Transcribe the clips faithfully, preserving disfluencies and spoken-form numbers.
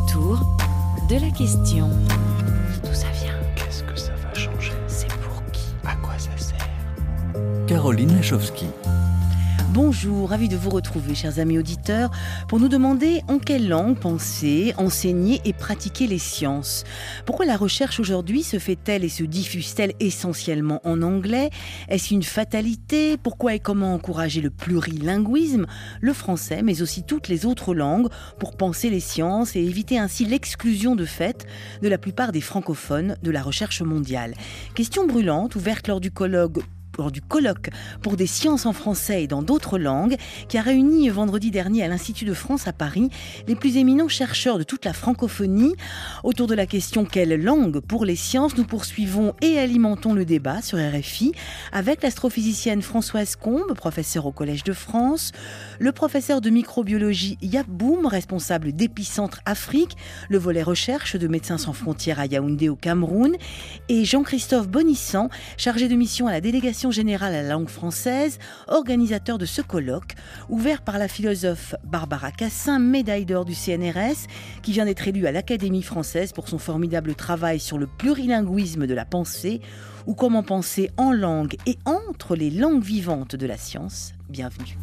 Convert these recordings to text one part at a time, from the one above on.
autour de la question. D'où ça vient? Qu'est-ce que ça va changer? C'est pour qui? À quoi ça sert? Caroline Lachowski. Bonjour, ravi de vous retrouver, chers amis auditeurs, pour nous demander en quelle langue penser, enseigner et pratiquer les sciences. Pourquoi la recherche aujourd'hui se fait-elle et se diffuse-t-elle essentiellement en anglais? Est-ce une fatalité? Pourquoi et comment encourager le plurilinguisme, le français, mais aussi toutes les autres langues, pour penser les sciences et éviter ainsi l'exclusion de fait de la plupart des francophones de la recherche mondiale? Question brûlante, ouverte lors du colloque lors du colloque pour des sciences en français et dans d'autres langues, qui a réuni vendredi dernier à l'Institut de France à Paris les plus éminents chercheurs de toute la francophonie. Autour de la question « Quelle langue pour les sciences ?», nous poursuivons et alimentons le débat sur R F I avec l'astrophysicienne Françoise Combe, professeure au Collège de France, le professeur de microbiologie Yap Boum, responsable d'Épicentre Afrique, le volet recherche de Médecins sans frontières à Yaoundé au Cameroun, et Jean-Christophe Bonissant, chargé de mission à la délégation générale à la langue française, organisateur de ce colloque, ouvert par la philosophe Barbara Cassin, médaille d'or du C N R S, qui vient d'être élue à l'Académie française pour son formidable travail sur le plurilinguisme de la pensée, ou comment penser en langue et entre les langues vivantes de la science. Bienvenue.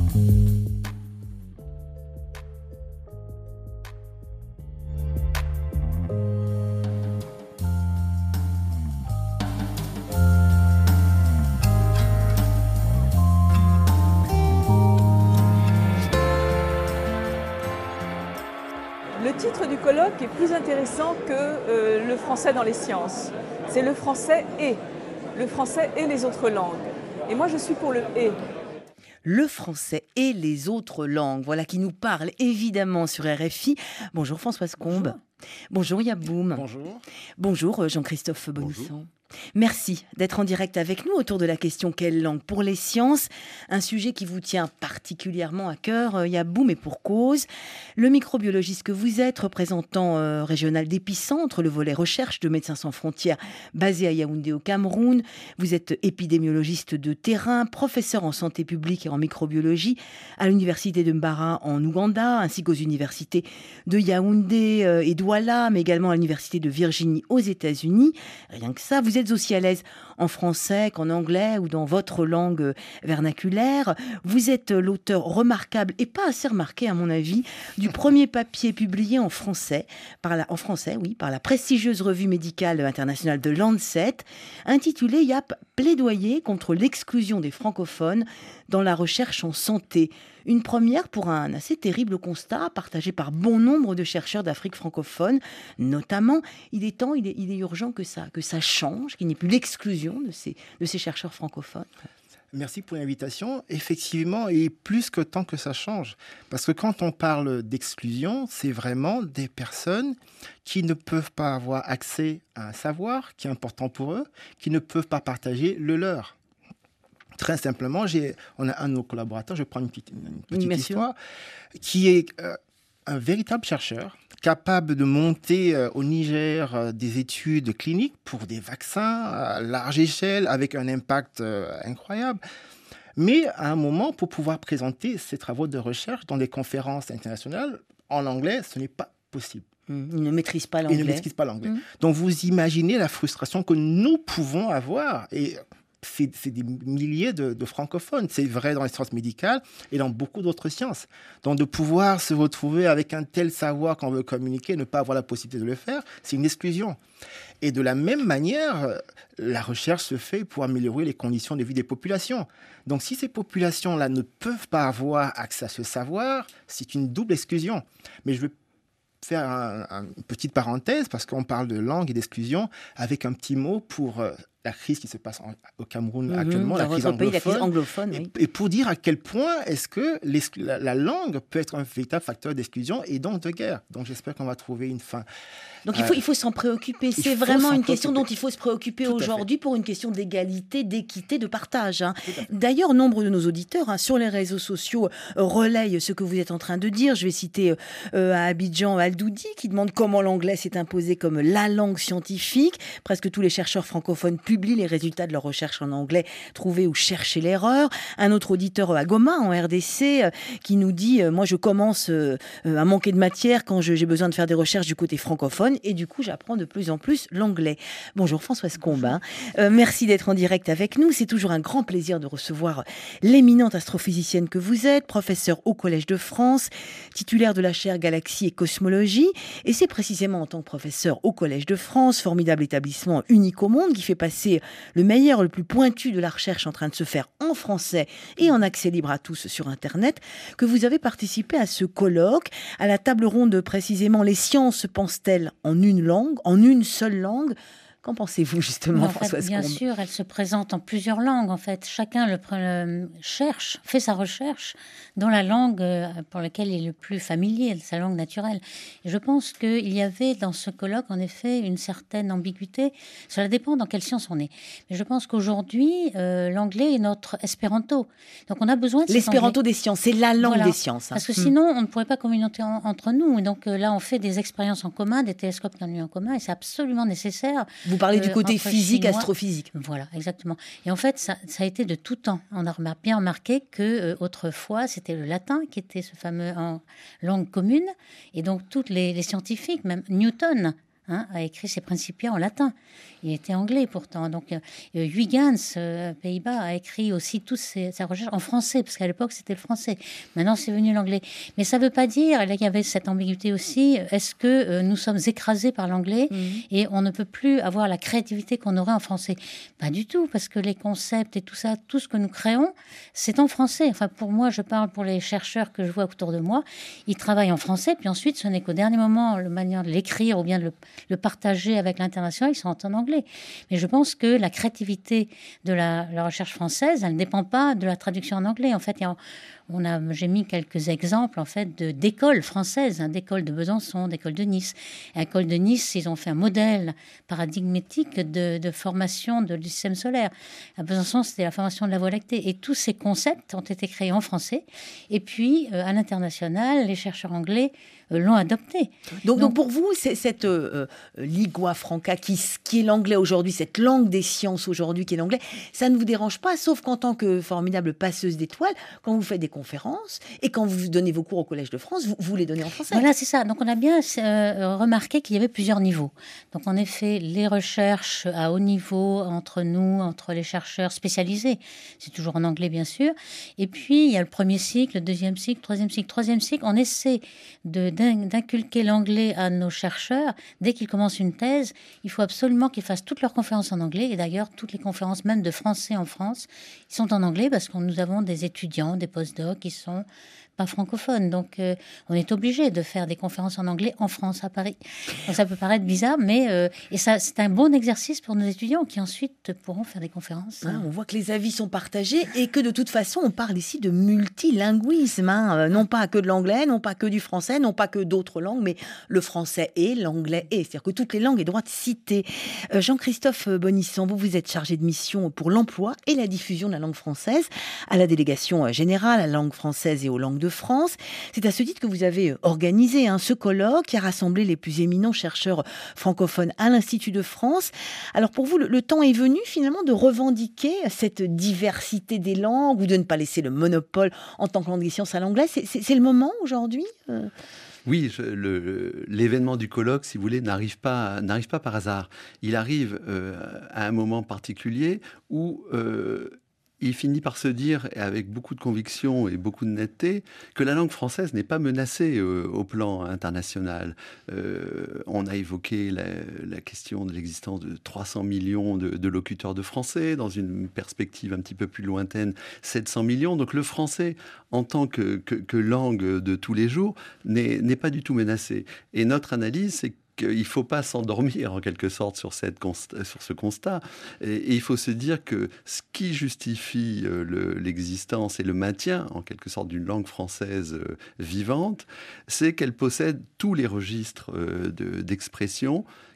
Le titre du colloque est plus intéressant que euh, le français dans les sciences. C'est le français et. Le français et les autres langues. Et moi, je suis pour le et. Le français et les autres langues, voilà qui nous parle évidemment sur R F I. Bonjour Françoise Combe. Bonjour, Bonjour Yap Boum. Bonjour. Bonjour Jean-Christophe Bonissant. Merci d'être en direct avec nous autour de la question « Quelle langue pour les sciences ?» Un sujet qui vous tient particulièrement à cœur, Yap Boum, et pour cause. Le microbiologiste que vous êtes, représentant euh, régional d'Épicentre, le volet recherche de Médecins sans frontières basé à Yaoundé au Cameroun. Vous êtes épidémiologiste de terrain, professeur en santé publique et en microbiologie à l'université de Mbara en Ouganda, ainsi qu'aux universités de Yaoundé euh, et Douala, mais également à l'université de Virginie aux États-Unis. Rien que ça, vous êtes aussi à l'aise en français qu'en anglais ou dans votre langue vernaculaire. Vous êtes l'auteur remarquable et pas assez remarqué à mon avis du premier papier publié en français, par la, en français, oui, par la prestigieuse revue médicale internationale de Lancet, intitulé Yap, plaidoyer contre l'exclusion des francophones dans la recherche en santé. Une première pour un assez terrible constat partagé par bon nombre de chercheurs d'Afrique francophone. Notamment, il est temps, il est, il est urgent que ça, que ça change, qu'il n'y ait plus l'exclusion de ces, de ces chercheurs francophones. Merci pour l'invitation. Effectivement, il est plus que temps que ça change. Parce que quand on parle d'exclusion, c'est vraiment des personnes qui ne peuvent pas avoir accès à un savoir qui est important pour eux, qui ne peuvent pas partager le leur. Très simplement, j'ai, on a un de nos collaborateurs, je prends une petite, une petite Bien histoire, sûr. qui est euh, un véritable chercheur, capable de monter euh, au Niger euh, des études cliniques pour des vaccins à large échelle, avec un impact euh, incroyable. Mais à un moment, pour pouvoir présenter ses travaux de recherche dans des conférences internationales, en anglais, ce n'est pas possible. Mmh, il ne maîtrise pas l'anglais. Il ne maîtrise pas l'anglais. Mmh. Donc vous imaginez la frustration que nous pouvons avoir. Et C'est, c'est des milliers de, de francophones. C'est vrai dans les sciences médicales et dans beaucoup d'autres sciences. Donc, de pouvoir se retrouver avec un tel savoir qu'on veut communiquer, ne pas avoir la possibilité de le faire, c'est une exclusion. Et de la même manière, la recherche se fait pour améliorer les conditions de vie des populations. Donc, si ces populations-là ne peuvent pas avoir accès à ce savoir, c'est une double exclusion. Mais je veux faire un, un, une petite parenthèse, parce qu'on parle de langue et d'exclusion, avec un petit mot pour euh, la crise qui se passe en, au Cameroun mmh, actuellement, la crise, pays, la crise anglophone. Et, oui. et pour dire à quel point est-ce que la, la langue peut être un véritable facteur d'exclusion et donc de guerre. Donc j'espère qu'on va trouver une fin. Donc il faut, euh, il faut s'en préoccuper. C'est vraiment une question dont il faut se préoccuper Tout aujourd'hui pour une question d'égalité, d'équité, de partage. Hein. D'ailleurs, nombre de nos auditeurs hein, sur les réseaux sociaux euh, relayent ce que vous êtes en train de dire. Je vais citer euh, à Abidjan Aldoudi qui demande comment l'anglais s'est imposé comme la langue scientifique. Presque tous les chercheurs francophones publient les résultats de leurs recherches en anglais, trouver ou chercher l'erreur. Un autre auditeur à Goma, en R D C, euh, qui nous dit euh, « Moi, je commence euh, à manquer de matière quand je, j'ai besoin de faire des recherches du côté francophone et du coup, j'apprends de plus en plus l'anglais. » Bonjour Françoise Combin. Euh, merci d'être en direct avec nous. C'est toujours un grand plaisir de recevoir l'éminente astrophysicienne que vous êtes, professeure au Collège de France, titulaire de la chaire Galaxie et Cosmologie. Et c'est précisément en tant que professeur au Collège de France, formidable établissement unique au monde, qui fait passer le meilleur, le plus pointu de la recherche en train de se faire en français et en accès libre à tous sur Internet, que vous avez participé à ce colloque, à la table ronde précisément « Les sciences pensent-elles en une langue, en une seule langue ?» Qu'en pensez-vous justement, en fait, Françoise bien Combes? sûr, elle se présente en plusieurs langues. En fait, chacun le, le cherche, fait sa recherche dans la langue pour laquelle il est le plus familier, sa langue naturelle. Et je pense qu'il y avait dans ce colloque, en effet, une certaine ambiguïté. Cela dépend dans quelle science on est. Mais je pense qu'aujourd'hui, euh, l'anglais est notre espéranto. Donc, on a besoin de l'espéranto des sciences, c'est la langue voilà. des sciences. Hein. Parce que sinon, on ne pourrait pas communiquer en, entre nous. Et donc euh, là, on fait des expériences en commun, des télescopes qui ont eu en commun, et c'est absolument nécessaire. Vous parlez euh, du côté physique, Chinois. astrophysique. Voilà, exactement. Et en fait, ça, ça a été de tout temps. On a bien remarqué que euh, autrefois, c'était le latin qui était ce fameux en langue commune. Et donc, tous les, les scientifiques, même Newton, hein, a écrit ses Principia en latin. Il était anglais pourtant. Donc, euh, Huygens, euh, Pays-Bas, a écrit aussi toutes ses, ses recherches en français, parce qu'à l'époque, c'était le français. Maintenant, c'est venu l'anglais. Mais ça ne veut pas dire, et là, il y avait cette ambiguïté aussi, est-ce que euh, nous sommes écrasés par l'anglais mmh. et on ne peut plus avoir la créativité qu'on aurait en français? Pas du tout, parce que les concepts et tout ça, tout ce que nous créons, c'est en français. Enfin, pour moi, je parle pour les chercheurs que je vois autour de moi, ils travaillent en français, puis ensuite, ce n'est qu'au dernier moment, la manière de l'écrire ou bien de le, le partager avec l'international, ils sont en anglais. Mais je pense que la créativité de la, la recherche française, elle ne dépend pas de la traduction en anglais. En fait, il y a, on a, j'ai mis quelques exemples en fait de, d'écoles françaises, hein, d'écoles de Besançon, d'écoles de Nice. À l'école de Nice, ils ont fait un modèle paradigmatique de, de formation de, du système solaire. À Besançon, c'était la formation de la Voie lactée. Et tous ces concepts ont été créés en français. Et puis, euh, à l'international, les chercheurs anglais euh, l'ont adopté. Donc, donc, donc pour vous, c'est cette euh, euh, lingua franca qui, qui est l'anglais aujourd'hui, cette langue des sciences aujourd'hui qui est l'anglais, ça ne vous dérange pas, sauf qu'en tant que formidable passeuse d'étoiles, quand vous faites des conférences et quand vous donnez vos cours au Collège de France, vous, vous les donnez en français. Voilà, c'est ça. Donc, on a bien euh, remarqué qu'il y avait plusieurs niveaux. Donc, en effet, les recherches à haut niveau entre nous, entre les chercheurs spécialisés, c'est toujours en anglais, bien sûr. Et puis, il y a le premier cycle, le deuxième cycle, le troisième cycle. Troisième cycle, on essaie de, d'inculquer l'anglais à nos chercheurs. Dès qu'ils commencent une thèse, il faut absolument qu'ils fassent toutes leurs conférences en anglais. Et d'ailleurs, toutes les conférences, même de français en France, ils sont en anglais parce que nous avons des étudiants, des postdocs qui sont pas francophones. Donc, euh, on est obligé de faire des conférences en anglais en France, à Paris. Donc, ça peut paraître bizarre, mais euh, et ça, c'est un bon exercice pour nos étudiants qui ensuite pourront faire des conférences. Hein, on voit que les avis sont partagés et que de toute façon, on parle ici de multilinguisme. Hein, euh, non pas que de l'anglais, non pas que du français, non pas que d'autres langues, mais le français et l'anglais et. C'est-à-dire que toutes les langues aient droit de citer. Euh, Jean-Christophe Bonisson, vous, vous êtes chargé de mission pour l'emploi et la diffusion de la langue française à la délégation générale à la langue française et aux langues de France. C'est à ce titre que vous avez organisé hein, ce colloque qui a rassemblé les plus éminents chercheurs francophones à l'Institut de France. Alors pour vous, le, le temps est venu finalement de revendiquer cette diversité des langues ou de ne pas laisser le monopole en tant que langue des sciences à l'anglais. C'est, c'est, c'est le moment aujourd'hui euh... Oui, je, le, l'événement du colloque, si vous voulez, n'arrive pas, n'arrive pas par hasard. Il arrive euh, à un moment particulier où euh, il finit par se dire, avec beaucoup de conviction et beaucoup de netteté, que la langue française n'est pas menacée euh, au plan international. Euh, on a évoqué la, la question de l'existence de trois cents millions de, de locuteurs de français, dans une perspective un petit peu plus lointaine, sept cents millions. Donc le français, en tant que, que, que langue de tous les jours, n'est, n'est pas du tout menacé. Et notre analyse, c'est qu'il ne faut pas s'endormir en quelque sorte sur, cette const- sur ce constat. Et, et il faut se dire que ce qui justifie euh, le, l'existence et le maintien en quelque sorte d'une langue française euh, vivante, c'est qu'elle possède tous les registres euh, de, d'expression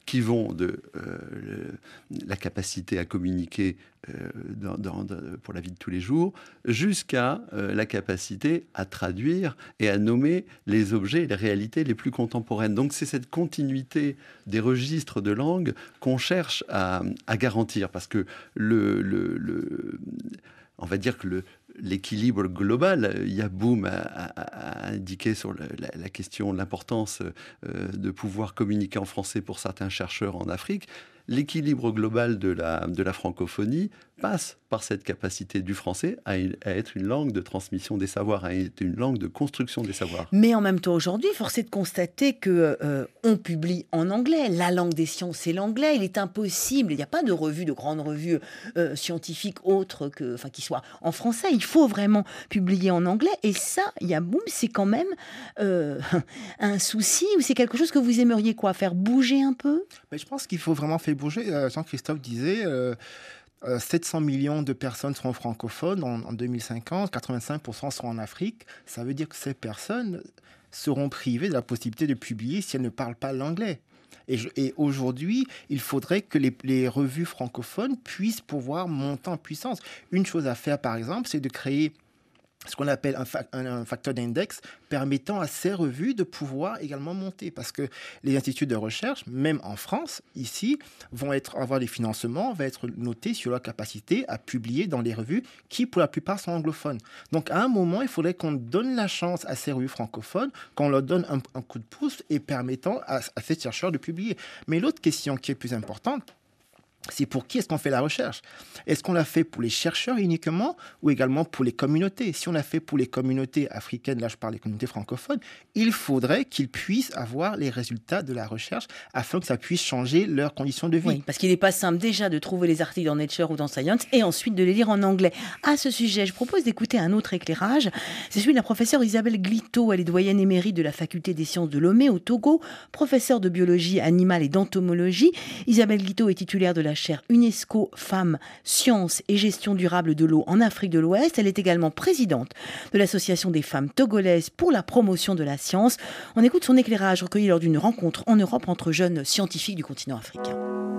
qui vont de euh, le, la capacité à communiquer euh, dans, dans, dans, pour la vie de tous les jours, jusqu'à euh, la capacité à traduire et à nommer les objets et les réalités les plus contemporaines. Donc c'est cette continuité des registres de langue qu'on cherche à, à garantir, parce que le, le, le, on va dire que le l'équilibre global, Yaboum a, a, a indiqué sur le, la, la question de l'importance euh, de pouvoir communiquer en français pour certains chercheurs en Afrique. L'équilibre global de la, de la francophonie passe par cette capacité du français à, une, à être une langue de transmission des savoirs, à être une langue de construction des savoirs. Mais en même temps, aujourd'hui, force est de constater que euh, on publie en anglais. La langue des sciences, c'est l'anglais. Il est impossible, il n'y a pas de revue, de grande revue euh, scientifique autre que, enfin, qui soit en français. Il faut vraiment publier en anglais. Et ça, Yaboum, c'est quand même euh, un souci, ou c'est quelque chose que vous aimeriez quoi, faire bouger un peu? Mais je pense qu'il faut vraiment faire bouger. Jean-Christophe disait, euh, euh, sept cents millions de personnes seront francophones en, en deux mille cinquante, quatre-vingt-cinq pour cent seront en Afrique. Ça veut dire que ces personnes seront privées de la possibilité de publier si elles ne parlent pas l'anglais. Et, je, et aujourd'hui, il faudrait que les, les revues francophones puissent pouvoir monter en puissance. Une chose à faire, par exemple, c'est de créer ce qu'on appelle un, fa- un, un facteur d'index permettant à ces revues de pouvoir également monter. Parce que les instituts de recherche, même en France, ici, vont être, avoir des financements, vont être notés sur leur capacité à publier dans des revues qui, pour la plupart, sont anglophones. Donc, à un moment, il faudrait qu'on donne la chance à ces revues francophones, qu'on leur donne un, un coup de pouce et permettant à, à ces chercheurs de publier. Mais l'autre question qui est plus importante, c'est pour qui est-ce qu'on fait la recherche? Est-ce qu'on l'a fait pour les chercheurs uniquement ou également pour les communautés? Si on l'a fait pour les communautés africaines, là je parle des communautés francophones, il faudrait qu'ils puissent avoir les résultats de la recherche afin que ça puisse changer leurs conditions de vie. Oui, parce qu'il n'est pas simple déjà de trouver les articles dans Nature ou dans Science et ensuite de les lire en anglais. À ce sujet, je propose d'écouter un autre éclairage. C'est celui de la professeure Isabelle Glito. Elle est doyenne émérite de la faculté des sciences de Lomé au Togo, professeure de biologie animale et d'entomologie. Isabelle Glito est titulaire de la chaire UNESCO Femmes, Sciences et Gestion durable de l'eau en Afrique de l'Ouest. Elle est également présidente de l'Association des femmes togolaises pour la promotion de la science. On écoute son éclairage recueilli lors d'une rencontre en Europe entre jeunes scientifiques du continent africain.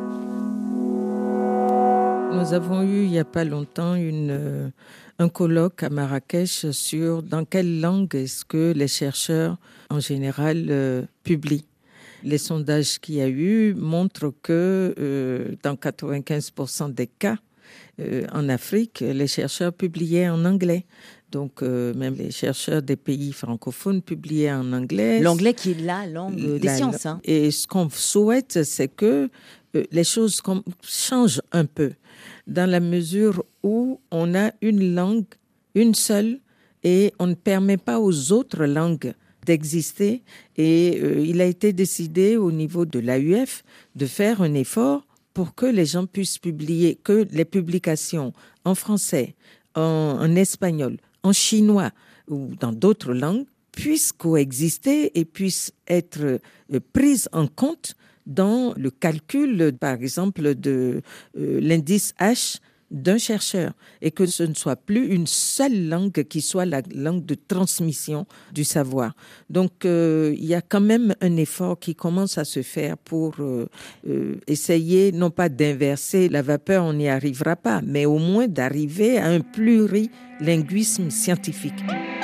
Nous avons eu il n'y a pas longtemps une, euh, un colloque à Marrakech sur dans quelle langue est-ce que les chercheurs en général euh, publient. Les sondages qu'il y a eu montrent que euh, dans quatre-vingt-quinze pour cent des cas euh, en Afrique, les chercheurs publiaient en anglais. Donc, euh, même les chercheurs des pays francophones publiaient en anglais. L'anglais qui est la langue la, des sciences. Hein. Et ce qu'on souhaite, c'est que euh, les choses com- changent un peu, dans la mesure où on a une langue, une seule, et on ne permet pas aux autres langues d'exister. Et euh, il a été décidé au niveau de l'A U F de faire un effort pour que les gens puissent publier, que les publications en français, en, en espagnol, en chinois ou dans d'autres langues puissent coexister et puissent être euh, prises en compte dans le calcul, par exemple, de euh, l'indice H d'un chercheur, et que ce ne soit plus une seule langue qui soit la langue de transmission du savoir. Donc, euh, il y a quand même un effort qui commence à se faire pour euh, euh, essayer, non pas d'inverser la vapeur, on n'y arrivera pas, mais au moins d'arriver à un plurilinguisme scientifique.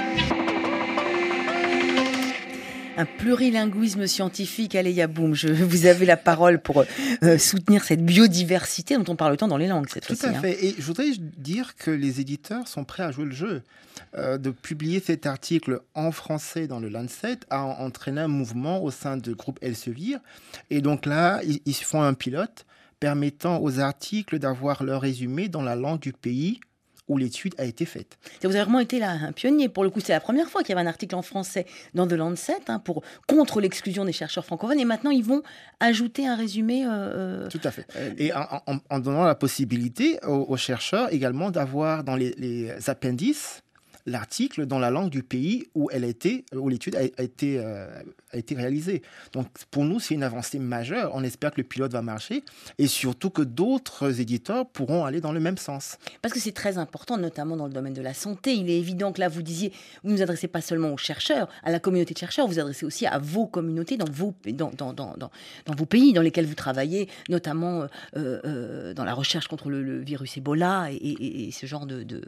Un plurilinguisme scientifique. Allez, Yaboum, je, vous avez la parole pour euh, soutenir cette biodiversité dont on parle tant dans les langues cette fois-ci. Tout à fait. Hein. Et je voudrais dire que les éditeurs sont prêts à jouer le jeu. Euh, de publier cet article en français dans le Lancet a entraîné un mouvement au sein du groupe Elsevier. Et donc là, ils, ils font un pilote permettant aux articles d'avoir leur résumé dans la langue du pays où l'étude a été faite. Vous avez vraiment été là, un pionnier. Pour le coup, c'est la première fois qu'il y avait un article en français dans The Lancet hein, pour, contre l'exclusion des chercheurs francophones. Et maintenant, ils vont ajouter un résumé. Euh, Tout à fait. Et en, en, en donnant la possibilité aux, aux chercheurs également d'avoir dans les, les appendices l'article dans la langue du pays où elle a été, où l'étude a, a été, euh, a été réalisée. Donc, pour nous, c'est une avancée majeure. On espère que le pilote va marcher et surtout que d'autres éditeurs pourront aller dans le même sens. Parce que c'est très important, notamment dans le domaine de la santé. Il est évident que là, vous disiez, vous ne vous adressez pas seulement aux chercheurs, à la communauté de chercheurs, vous vous adressez aussi à vos communautés dans vos, dans, dans, dans, dans, dans vos pays dans lesquels vous travaillez, notamment euh, euh, dans la recherche contre le, le virus Ebola et, et, et ce genre de... de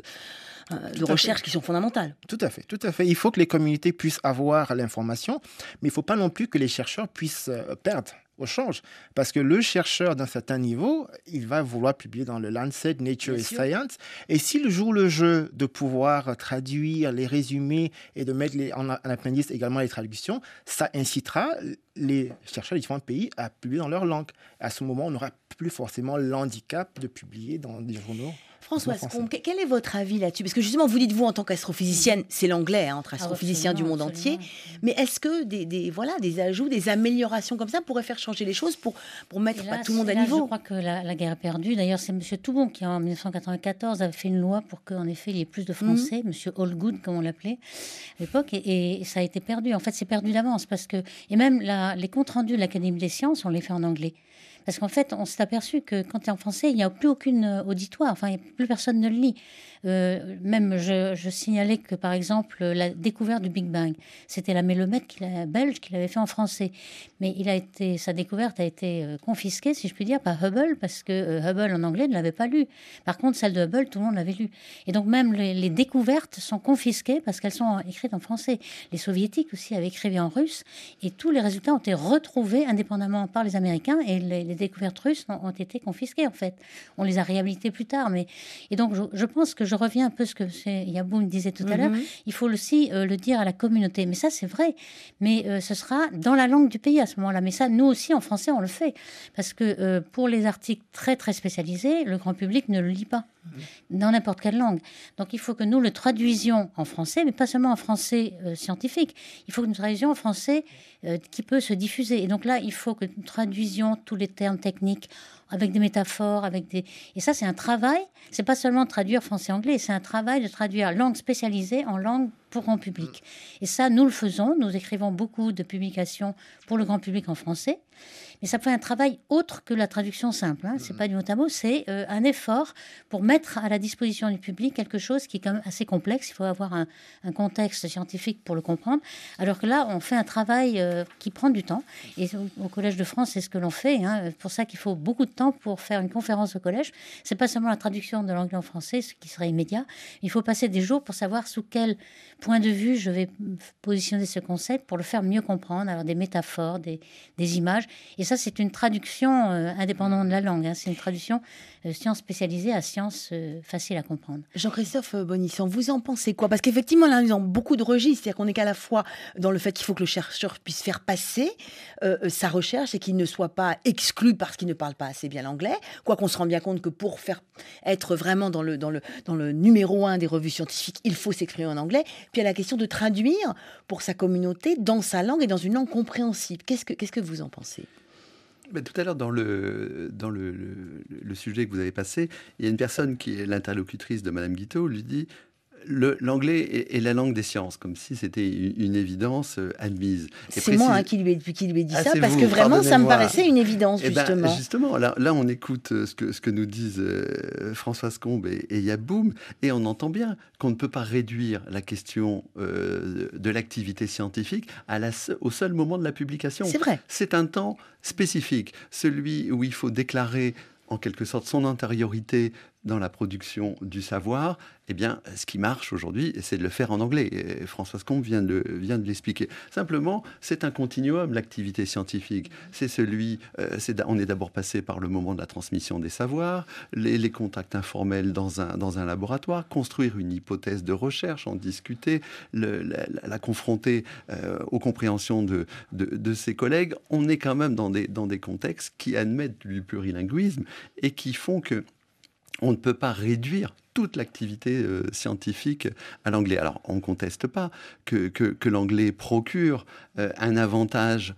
de recherches qui sont fondamentales. Tout à fait, tout à fait. Il faut que les communautés puissent avoir l'information, mais il ne faut pas non plus que les chercheurs puissent perdre au change. Parce que le chercheur d'un certain niveau, il va vouloir publier dans le Lancet Nature and Science. Et s'il joue le jeu de pouvoir traduire les résumés et de mettre les, en, en appendice également les traductions, ça incitera les chercheurs des différents pays à publier dans leur langue. À ce moment, on n'aura plus forcément l'handicap de publier dans des journaux. Françoise Combe, quel est votre avis là-dessus? Parce que justement, vous dites, vous, en tant qu'astrophysicienne, c'est l'anglais, hein, entre astrophysiciens ah, du monde absolument. entier. Mais est-ce que des, des, voilà, des ajouts, des améliorations comme ça pourraient faire changer les choses pour, pour mettre là, pas tout le monde à là, niveau? Je crois que la, la guerre est perdue. D'ailleurs, c'est M. Toubon qui, en dix-neuf cent quatre-vingt-quatorze, avait fait une loi pour qu'en effet, il y ait plus de Français, mmh. M. Allgood, comme on l'appelait à l'époque, et, et ça a été perdu. En fait, c'est perdu d'avance. Parce que, et même la, les comptes rendus de l'Académie des sciences, on les fait en anglais. Parce qu'en fait, on s'est aperçu que quand tu es en français, il n'y a plus aucune auditoire. Enfin, plus personne ne le lit. Euh, même, je, je signalais que, par exemple, la découverte du Big Bang, c'était la Mélomètre qui l'a, belge qui l'avait fait en français. Mais il a été, sa découverte a été euh, confisquée, si je puis dire, par Hubble, parce que euh, Hubble, en anglais, ne l'avait pas lu. Par contre, celle de Hubble, tout le monde l'avait lu. Et donc, même les, les découvertes sont confisquées parce qu'elles sont écrites en français. Les soviétiques aussi avaient écrit en russe. Et tous les résultats ont été retrouvés indépendamment par les Américains. Et les, les découvertes russes ont, ont été confisquées, en fait. On les a réhabilitées plus tard. Mais... Et donc, je, je pense que je reviens un peu à ce que Yaboum disait tout à mm-hmm. l'heure. Il faut aussi euh, le dire à la communauté. Mais ça, c'est vrai. Mais euh, ce sera dans la langue du pays à ce moment-là. Mais ça, nous aussi, en français, on le fait. Parce que euh, pour les articles très, très spécialisés, le grand public ne le lit pas. Mmh. Dans n'importe quelle langue. Donc, il faut que nous le traduisions en français, mais pas seulement en français euh, scientifique. Il faut que nous traduisions en français euh, qui peut se diffuser. Et donc là, il faut que nous traduisions tous les termes techniques avec des métaphores, avec des... Et ça, c'est un travail. C'est pas seulement de traduire français-anglais, c'est un travail de traduire langue spécialisée en langue pour grand public. Et ça, nous le faisons. Nous écrivons beaucoup de publications pour le grand public en français. Mais ça fait un travail autre que la traduction simple. Hein. C'est pas du mot à mot, c'est euh, un effort pour mettre à la disposition du public quelque chose qui est quand même assez complexe. Il faut avoir un, un contexte scientifique pour le comprendre. Alors que là, on fait un travail euh, qui prend du temps. Et au, au Collège de France, c'est ce que l'on fait. Hein. C'est pour ça qu'il faut beaucoup de temps pour faire une conférence au collège. C'est pas seulement la traduction de l'anglais en français, ce qui serait immédiat. Il faut passer des jours pour savoir sous quel point de vue je vais positionner ce concept pour le faire mieux comprendre, avoir des métaphores, des, des images. Et ça, c'est une traduction euh, indépendante de la langue. Hein. C'est une traduction euh, science spécialisée à science euh, facile à comprendre. Jean-Christophe Bonisson, vous en pensez quoi? Parce qu'effectivement, là, nous avons beaucoup de registres. C'est-à-dire qu'on est qu'à la fois dans le fait qu'il faut que le chercheur puisse faire passer euh, sa recherche et qu'il ne soit pas exclu parce qu'il ne parle pas assez bien l'anglais. Quoi qu'on se rende bien compte que pour faire être vraiment dans le, dans le, dans le numéro un des revues scientifiques, il faut s'exprimer en anglais. Puis il y a la question de traduire pour sa communauté dans sa langue et dans une langue compréhensible. Qu'est-ce que, qu'est-ce que vous en pensez? Ben, tout à l'heure, dans, le, dans le, le, le sujet que vous avez passé, il y a une personne qui est l'interlocutrice de Madame Guiteau, lui dit le, l'anglais est, est la langue des sciences, comme si c'était une, une évidence euh, admise. Et c'est précise... moi hein, qui, lui ai, qui lui ai dit ah, ça, parce vous, que vraiment, ça me paraissait une évidence, eh justement. Ben, justement, là, là, on écoute ce que, ce que nous disent euh, Françoise Combe et, et Yaboum, et on entend bien qu'on ne peut pas réduire la question euh, de l'activité scientifique à la, au seul moment de la publication. C'est vrai. C'est un temps spécifique, celui où il faut déclarer en quelque sorte son antériorité dans la production du savoir. Eh bien, ce qui marche aujourd'hui, c'est de le faire en anglais. Et Françoise Combe vient de, vient de l'expliquer. Simplement, c'est un continuum, l'activité scientifique. C'est celui, euh, c'est, on est d'abord passé par le moment de la transmission des savoirs, les, les contacts informels dans un, dans un laboratoire, construire une hypothèse de recherche, en discuter, le, la, la confronter euh, aux compréhensions de, de, de ses collègues. On est quand même dans des, dans des contextes qui admettent du plurilinguisme et qui font que on ne peut pas réduire toute l'activité euh, scientifique à l'anglais. Alors, on ne conteste pas que, que, que l'anglais procure euh, un avantage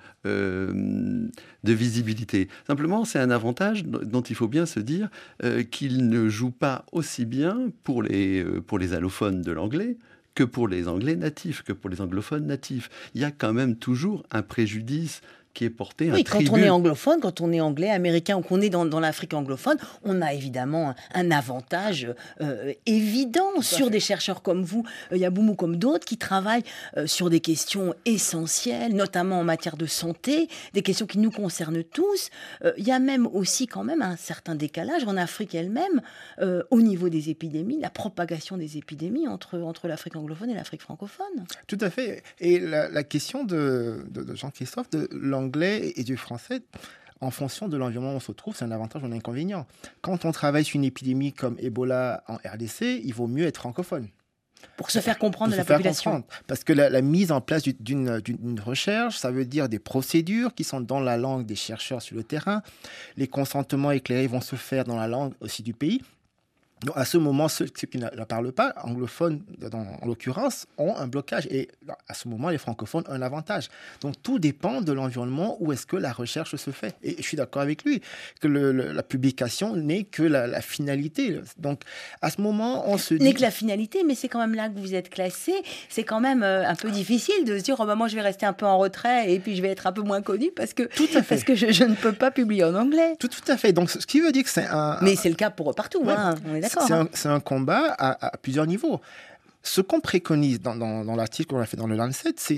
euh, de visibilité. Simplement, c'est un avantage dont il faut bien se dire euh, qu'il ne joue pas aussi bien pour les, euh, pour les allophones de l'anglais que pour les Anglais natifs, que pour les anglophones natifs. Il y a quand même toujours un préjudice qui est porté, oui, un quand tribut. on est anglophone, quand on est anglais, américain ou qu'on est dans, dans l'Afrique anglophone, on a évidemment un, un avantage euh, évident sur des chercheurs comme vous, euh, Yaboum, ou comme d'autres, qui travaillent euh, sur des questions essentielles, notamment en matière de santé, des questions qui nous concernent tous. Euh, il y a même aussi quand même un certain décalage en Afrique elle-même euh, au niveau des épidémies, la propagation des épidémies entre, entre l'Afrique anglophone et l'Afrique francophone. Tout à fait. Et la, la question de, de, de Jean-Christophe, de l'anglais et du français, en fonction de l'environnement où on se trouve, c'est un avantage ou un inconvénient. Quand on travaille sur une épidémie comme Ebola en R D C, il vaut mieux être francophone. Pour se faire comprendre de la faire population. Comprendre. Parce que la, la mise en place d'une, d'une recherche, ça veut dire des procédures qui sont dans la langue des chercheurs sur le terrain. Les consentements éclairés vont se faire dans la langue aussi du pays. Donc, à ce moment, ceux, ceux qui ne la parlent pas, anglophones dans, en l'occurrence, ont un blocage. Et à ce moment, les francophones ont un avantage. Donc, tout dépend de l'environnement où est-ce que la recherche se fait. Et je suis d'accord avec lui que le, le, la publication n'est que la, la finalité. Donc, à ce moment, on se dit... N'est que la finalité, mais c'est quand même là que vous êtes classé. C'est quand même euh, un peu difficile de se dire, oh ben moi, je vais rester un peu en retrait et puis je vais être un peu moins connu parce que, tout à fait. Parce que je, je ne peux pas publier en anglais. Tout, tout à fait. Donc, ce qui veut dire que c'est un... Mais c'est le cas pour partout, ouais. hein, on est d'accord. C'est, hein. un, c'est un combat à, à plusieurs niveaux. Ce qu'on préconise dans, dans, dans l'article qu'on a fait dans le Lancet, c'est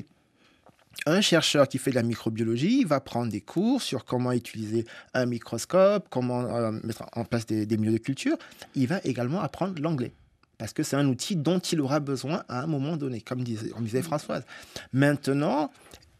un chercheur qui fait de la microbiologie va prendre des cours sur comment utiliser un microscope, comment euh, mettre en place des, des milieux de culture. Il va également apprendre l'anglais. Parce que c'est un outil dont il aura besoin à un moment donné, comme disait, comme disait Françoise. Maintenant,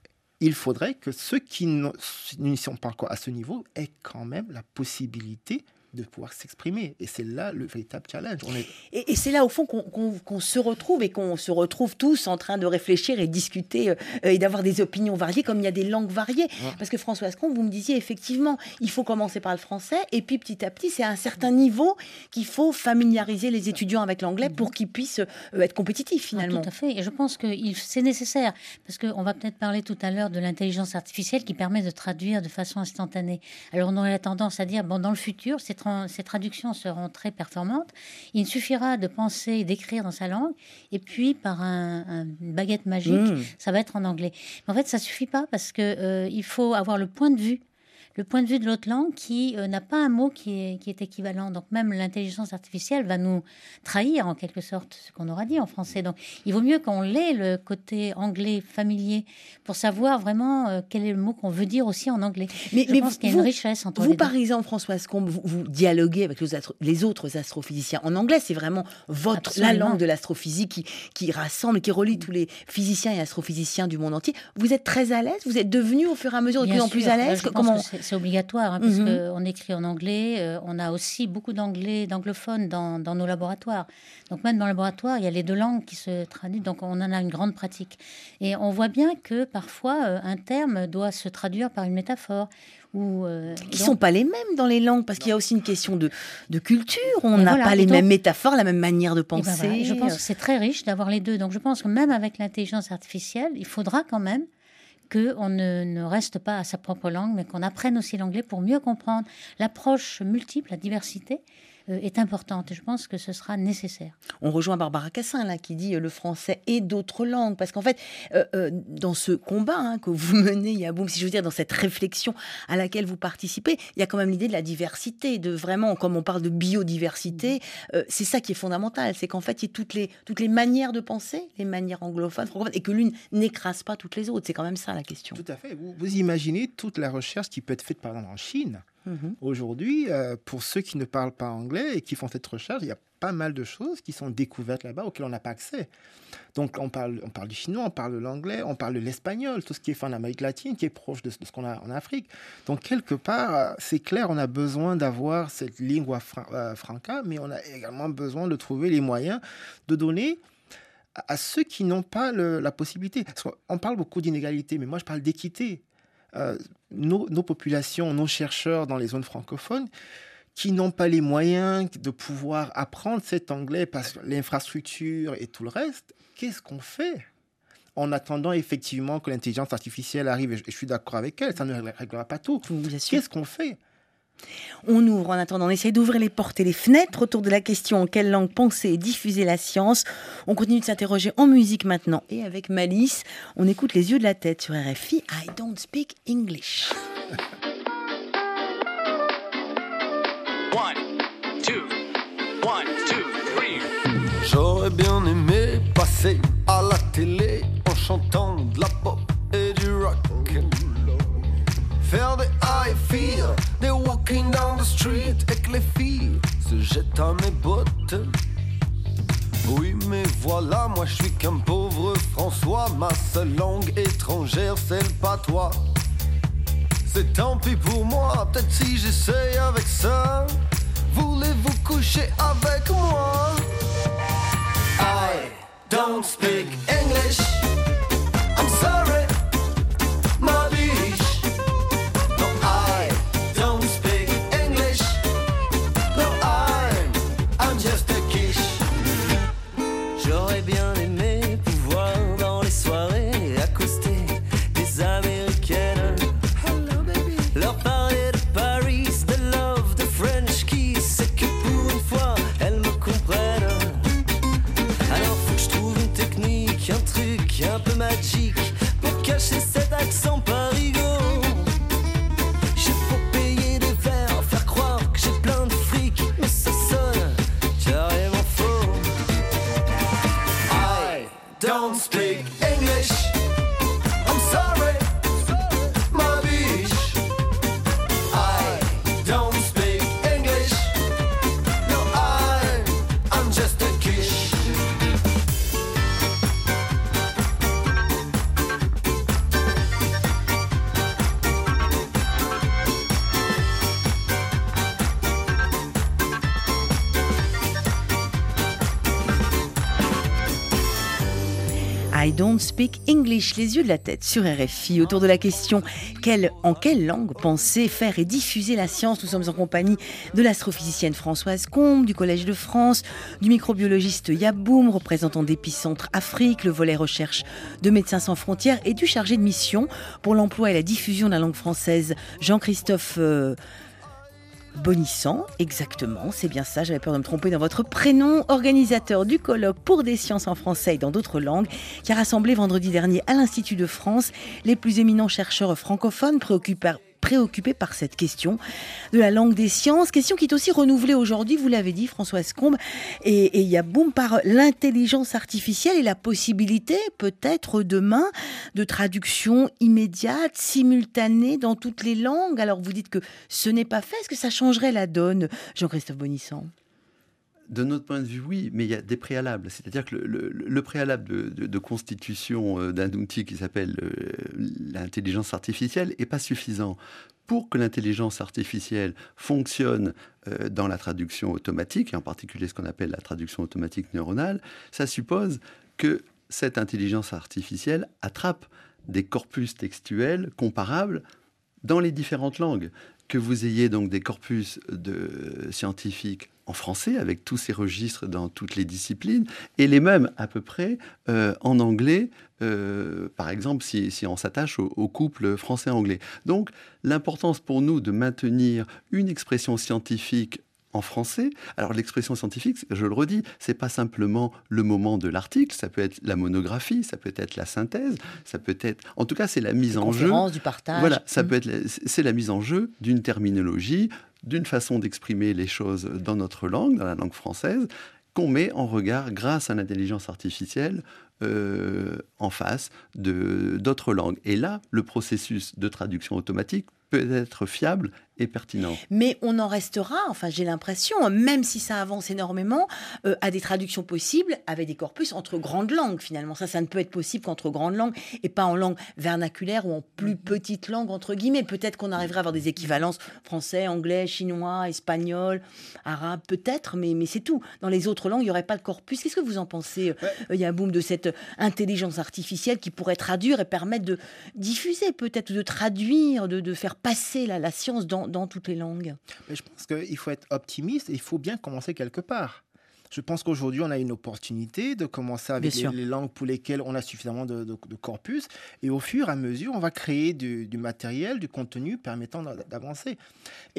il faudrait que ceux qui n'y sont pas encore à ce niveau aient quand même la possibilité de pouvoir s'exprimer. Et c'est là le véritable challenge. On est... et, et c'est là, au fond, qu'on, qu'on, qu'on se retrouve et qu'on se retrouve tous en train de réfléchir et discuter euh, et d'avoir des opinions variées, comme il y a des langues variées. Ouais. Parce que Françoise Combe, vous me disiez, effectivement, il faut commencer par le français et puis petit à petit, c'est à un certain niveau qu'il faut familiariser les étudiants avec l'anglais pour qu'ils puissent euh, être compétitifs, finalement. Ah, tout à fait. Et je pense que il, c'est nécessaire. Parce qu'on va peut-être parler tout à l'heure de l'intelligence artificielle qui permet de traduire de façon instantanée. Alors, on aurait la tendance à dire, bon, dans le futur, c'est ces traductions seront très performantes. Il suffira de penser et d'écrire dans sa langue, et puis par un, un, une baguette magique, mmh. ça va être en anglais. Mais en fait, ça suffit pas parce que euh, il faut avoir le point de vue. Le point de vue de l'autre langue qui euh, n'a pas un mot qui est, qui est équivalent. Donc même l'intelligence artificielle va nous trahir en quelque sorte ce qu'on aura dit en français. Donc il vaut mieux qu'on l'ait le côté anglais familier pour savoir vraiment euh, quel est le mot qu'on veut dire aussi en anglais. Mais, Je mais pense vous, qu'il y a une richesse entre vous, les deux. Vous par exemple, Françoise Combe, vous, vous dialoguez avec les, astro- les autres astrophysiciens en anglais. C'est vraiment votre, la langue de l'astrophysique qui, qui rassemble, qui relie tous les physiciens et astrophysiciens du monde entier. Vous êtes très à l'aise. Vous êtes devenu au fur et à mesure de plus en plus à l'aise. Je Comment pense que c'est obligatoire, hein, parce mm-hmm. qu'on écrit en anglais. Euh, on a aussi beaucoup d'anglais, d'anglophones dans, dans nos laboratoires. Donc même dans le laboratoire, il y a les deux langues qui se traduisent. Donc on en a une grande pratique. Et on voit bien que parfois, euh, un terme doit se traduire par une métaphore. Ou, euh, qui ne donc... sont pas les mêmes dans les langues, parce qu'il y a aussi une question de, de culture. On n'a voilà, pas les donc, mêmes métaphores, la même manière de penser. Ben voilà, je pense que c'est très riche d'avoir les deux. Donc je pense que même avec l'intelligence artificielle, il faudra quand même qu'on ne, ne reste pas à sa propre langue, mais qu'on apprenne aussi l'anglais pour mieux comprendre. L'approche multiple, la diversité, euh, est importante. Et je pense que ce sera nécessaire. On rejoint Barbara Cassin, là, qui dit euh, le français et d'autres langues. Parce qu'en fait, euh, euh, dans ce combat hein, que vous menez, Yaboum, si je veux dire, dans cette réflexion à laquelle vous participez, il y a quand même l'idée de la diversité, de vraiment, comme on parle de biodiversité, euh, c'est ça qui est fondamental. C'est qu'en fait, il y a toutes les, toutes les manières de penser, les manières anglophones, francophones, et que l'une n'écrase pas toutes les autres. C'est quand même ça, la question. Tout à fait. Vous, vous imaginez toute la recherche qui peut être faite, par exemple, en Chine. Mmh. Aujourd'hui, euh, pour ceux qui ne parlent pas anglais et qui font cette recherche, il y a pas mal de choses qui sont découvertes là-bas auxquelles on n'a pas accès. Donc, on parle, on parle du chinois, on parle de l'anglais, on parle de l'espagnol, tout ce qui est fait en Amérique latine, qui est proche de, de ce qu'on a en Afrique. Donc, quelque part, c'est clair, on a besoin d'avoir cette lingua fra- euh, franca, mais on a également besoin de trouver les moyens de donner à, à ceux qui n'ont pas le, la possibilité. Parce qu'on parle beaucoup d'inégalité, mais moi, je parle d'équité. Euh, nos, nos populations, nos chercheurs dans les zones francophones qui n'ont pas les moyens de pouvoir apprendre cet anglais parce que l'infrastructure et tout le reste, qu'est-ce qu'on fait en attendant effectivement que l'intelligence artificielle arrive? Et je suis d'accord avec elle, ça ne réglera pas tout. Bien sûr. Qu'est-ce qu'on fait? On ouvre, en attendant, on essaie d'ouvrir les portes et les fenêtres autour de la question en quelle langue penser et diffuser la science. On continue de s'interroger en musique maintenant et avec malice. On écoute Les yeux de la tête sur R F I. I don't speak English. One, two, one, two, three. J'aurais bien aimé passer à la télé en chantant de la pop et du rock. Faire des high feels, des walking down the street et que les filles se jettent à mes bottes. Oui mais voilà, moi je suis qu'un pauvre François. Ma seule langue étrangère c'est le patois. C'est tant pis pour moi, peut-être si j'essaye avec ça. Voulez-vous coucher avec moi? I don't speak English, I'm sorry, ma biche. No, I don't speak English. No, I'm, I'm just a quiche. J'aurais bien aimé pouvoir dans les soirées accoster des Américaines. Hello baby. Leur parler de Paris, de love, de French kiss, et que pour une fois elles me comprennent. Alors faut que je trouve une technique, un truc un peu magique pour cacher cet accent parigo. J'ai beau payer des verres, faire croire que j'ai plein de fric, mais ça sonne carrément faux. I don't speak English, I'm sorry, ma biche. I don't speak English. No, I'm, I'm just a quiche. I don't speak English, les yeux de la tête sur R F I, autour de la question quelle, en quelle langue penser, faire et diffuser la science. Nous sommes en compagnie de l'astrophysicienne Françoise Combe, du Collège de France, du microbiologiste Yaboum, représentant d'Épicentre Afrique, le volet recherche de Médecins sans frontières, et du chargé de mission pour l'emploi et la diffusion de la langue française, Jean-Christophe euh, Bonissant, exactement, c'est bien ça, j'avais peur de me tromper dans votre prénom, organisateur du colloque pour des sciences en français et dans d'autres langues, qui a rassemblé vendredi dernier à l'Institut de France les plus éminents chercheurs francophones préoccupés préoccupés par cette question de la langue des sciences, question qui est aussi renouvelée aujourd'hui, vous l'avez dit Françoise Combe, et, et Yaboum, par l'intelligence artificielle et la possibilité peut-être demain de traduction immédiate, simultanée dans toutes les langues. Alors vous dites que ce n'est pas fait, est-ce que ça changerait la donne, Jean-Christophe Bonissant ? De notre point de vue, oui, mais il y a des préalables. C'est-à-dire que le, le, le préalable de, de, de constitution d'un outil qui s'appelle euh, l'intelligence artificielle n'est pas suffisant. Pour que l'intelligence artificielle fonctionne euh, dans la traduction automatique, et en particulier ce qu'on appelle la traduction automatique neuronale, ça suppose que cette intelligence artificielle attrape des corpus textuels comparables dans les différentes langues. Que vous ayez donc des corpus de scientifiques en français, avec tous ces registres dans toutes les disciplines, et les mêmes à peu près euh, en anglais, euh, par exemple, si, si on s'attache au, au couple français-anglais. Donc, l'importance pour nous de maintenir une expression scientifique en français. Alors, l'expression scientifique, je le redis, c'est pas simplement le moment de l'article, ça peut être la monographie, ça peut être la synthèse, ça peut être... En tout cas, c'est la mise en jeu... du partage. Voilà, ça mmh. peut être... C'est la mise en jeu d'une terminologie, d'une façon d'exprimer les choses dans notre langue, dans la langue française, qu'on met en regard grâce à l'intelligence artificielle euh, en face de, d'autres langues. Et là, le processus de traduction automatique peut être fiable et pertinent. Mais on en restera, enfin j'ai l'impression, même si ça avance énormément, euh, à des traductions possibles avec des corpus entre grandes langues finalement. Ça, ça ne peut être possible qu'entre grandes langues et pas en langue vernaculaire ou en plus petite langue entre guillemets. Peut-être qu'on arriverait à avoir des équivalences français, anglais, chinois, espagnol, arabe, peut-être, mais, mais c'est tout. Dans les autres langues, il n'y aurait pas de corpus. Qu'est-ce que vous en pensez, ouais. Yaboum, de cette intelligence artificielle qui pourrait traduire et permettre de diffuser peut-être, de traduire, de, de faire passer la, la science dans dans toutes les langues? Mais je pense qu'il faut être optimiste et il faut bien commencer quelque part. Je pense qu'aujourd'hui, on a une opportunité de commencer avec les, les langues pour lesquelles on a suffisamment de, de, de corpus. Et au fur et à mesure, on va créer du, du matériel, du contenu permettant d'avancer. Et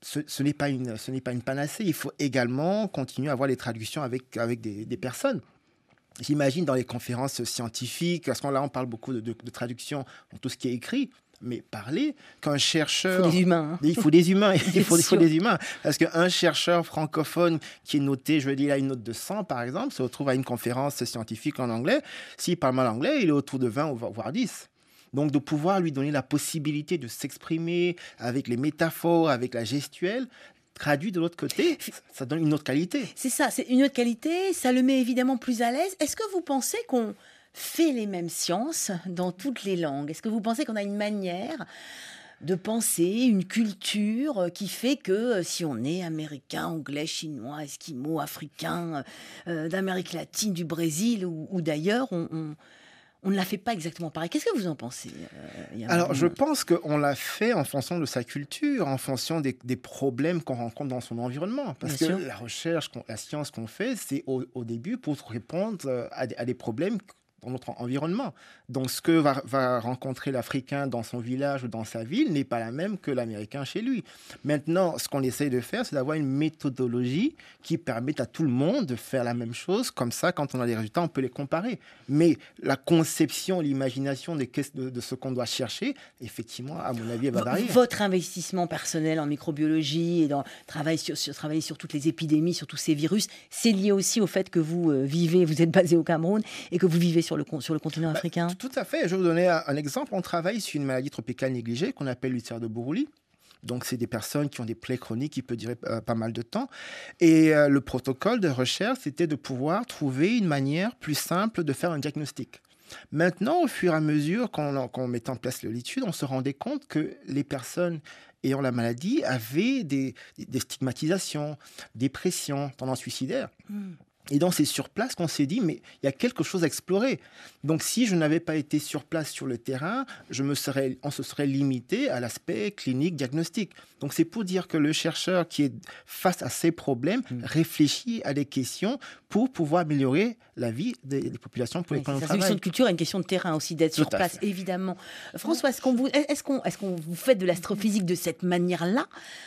ce, ce n'est pas une, ce n'est pas une panacée. Il faut également continuer à avoir les traductions avec, avec des, des personnes. J'imagine dans les conférences scientifiques, parce que là, on parle beaucoup de, de, de traduction dans tout ce qui est écrit, mais parler, qu'un chercheur... Il faut des humains. Hein. Il faut des humains, il faut, il faut des humains. Parce qu'un chercheur francophone qui est noté, je veux dire, il a une note de cent, par exemple, se retrouve à une conférence scientifique en anglais. S'il parle mal anglais, il est autour de vingt, voire dix. Donc, de pouvoir lui donner la possibilité de s'exprimer avec les métaphores, avec la gestuelle, traduit de l'autre côté, ça donne une autre qualité. C'est ça, c'est une autre qualité, ça le met évidemment plus à l'aise. Est-ce que vous pensez qu'on fait les mêmes sciences dans toutes les langues? Est-ce que vous pensez qu'on a une manière de penser, une culture qui fait que si on est américain, anglais, chinois, esquimau, africain, euh, d'Amérique latine, du Brésil ou, ou d'ailleurs, on... on On ne la fait pas exactement pareil. Qu'est-ce que vous en pensez euh, Alors, je pense qu'on l'a fait en fonction de sa culture, en fonction des, des problèmes qu'on rencontre dans son environnement. Parce Bien que sûr. la recherche, la science qu'on fait, c'est au, au début pour répondre à des, à des problèmes dans notre environnement. Donc, ce que va, va rencontrer l'Africain dans son village ou dans sa ville n'est pas la même que l'Américain chez lui. Maintenant, ce qu'on essaye de faire, c'est d'avoir une méthodologie qui permette à tout le monde de faire la même chose. Comme ça, quand on a des résultats, on peut les comparer. Mais la conception, l'imagination de, de, de ce qu'on doit chercher, effectivement, à mon avis, elle va varier. Votre investissement personnel en microbiologie et dans travail sur, sur, travailler sur toutes les épidémies, sur tous ces virus, c'est lié aussi au fait que vous euh, vivez, vous êtes basé au Cameroun et que vous vivez sur Sur le, sur le continent africain. Bah, tout à fait. Je vais vous donner un, un exemple. On travaille sur une maladie tropicale négligée qu'on appelle l'ulcère de Buruli. Donc, c'est des personnes qui ont des plaies chroniques qui peuvent durer euh, pas mal de temps. Et euh, le protocole de recherche, c'était de pouvoir trouver une manière plus simple de faire un diagnostic. Maintenant, au fur et à mesure qu'on, qu'on met en place l'étude, on se rendait compte que les personnes ayant la maladie avaient des, des stigmatisations, dépression, tendance suicidaire. Mmh. Et donc, c'est sur place qu'on s'est dit, mais il y a quelque chose à explorer. Donc, si je n'avais pas été sur place, sur le terrain, je me serais, on se serait limité à l'aspect clinique, diagnostic. Donc, c'est pour dire que le chercheur qui est face à ces problèmes mmh. réfléchit à des questions pour pouvoir améliorer la vie des, des populations pour oui, lesquelles on travaille. C'est une question de culture et une question de terrain aussi, d'être Tout sur place, fait. évidemment. François, est-ce qu'on vous, est-ce qu'on, est-ce qu'on vous fait de l'astrophysique de cette manière-là,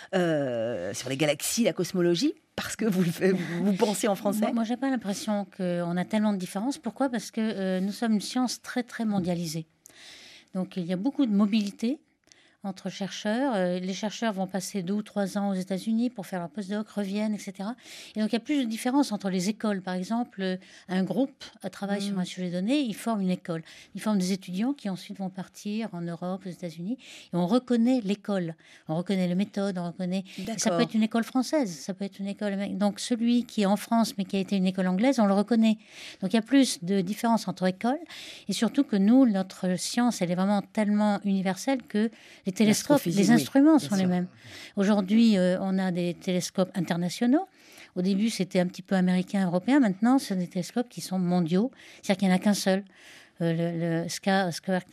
euh, sur les galaxies, la cosmologie, parce que vous, le faites, vous pensez en français? Moi, moi j'ai pas l'impression qu'on a tellement de différences. Pourquoi? Parce que euh, nous sommes une science très, très mondialisée. Donc, il y a beaucoup de mobilité entre chercheurs. Euh, les chercheurs vont passer deux ou trois ans aux États-Unis pour faire leur postdoc, reviennent, et cetera. Et donc, il y a plus de différence entre les écoles. Par exemple, euh, un groupe travaille mmh. sur un sujet donné, il forme une école. Il forme des étudiants qui ensuite vont partir en Europe, aux États-Unis. Et on reconnaît l'école. On reconnaît les méthodes, on reconnaît... Ça peut être une école française, ça peut être une école... Donc, celui qui est en France, mais qui a été une école anglaise, on le reconnaît. Donc, il y a plus de différence entre écoles. Et surtout que nous, notre science, elle est vraiment tellement universelle que les télescopes, les instruments oui, sont les mêmes. Aujourd'hui, euh, on a des télescopes internationaux. Au début, c'était un petit peu américain, européen. Maintenant, ce sont des télescopes qui sont mondiaux. C'est-à-dire qu'il n'y en a qu'un seul. Euh, le, le Square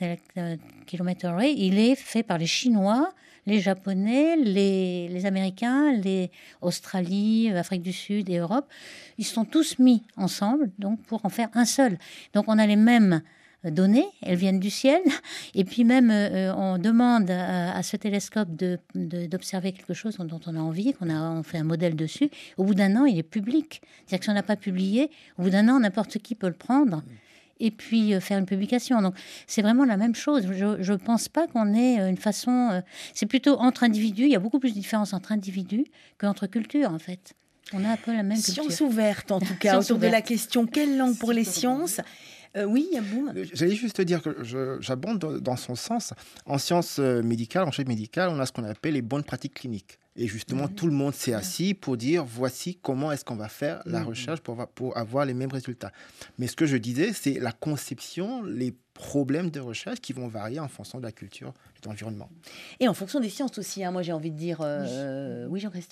Kilometer Array, il est fait par les Chinois, les Japonais, les, les Américains, les Australie, Afrique du Sud et Europe. Ils se sont tous mis ensemble donc, pour en faire un seul. Donc, on a les mêmes données, elles viennent du ciel, et puis même euh, on demande à, à ce télescope de, de, d'observer quelque chose dont on a envie, qu'on a on fait un modèle dessus. Au bout d'un an, il est public. C'est-à-dire que si on n'a pas publié, au bout d'un an, n'importe qui peut le prendre et puis euh, faire une publication. Donc c'est vraiment la même chose. Je ne pense pas qu'on ait une façon... Euh, c'est plutôt entre individus, il y a beaucoup plus de différence entre individus qu'entre cultures, en fait. On a un peu la même culture. Science ouverte, en tout cas, autour ouverte. de la question « Quelle langue pour les sciences ?» Euh, oui, Yaboum. J'allais juste dire que je, j'abonde dans son sens. En sciences médicales, en chimie médicale, on a ce qu'on appelle les bonnes pratiques cliniques. Et justement, mmh. tout le monde s'est assis pour dire voici comment est-ce qu'on va faire la mmh. recherche pour, pour avoir les mêmes résultats. Mais ce que je disais, c'est la conception, les problèmes de recherche qui vont varier en fonction de la culture et de l'environnement. Et en fonction des sciences aussi, hein, moi j'ai envie de dire... Euh, oui, Jean-Christophe ?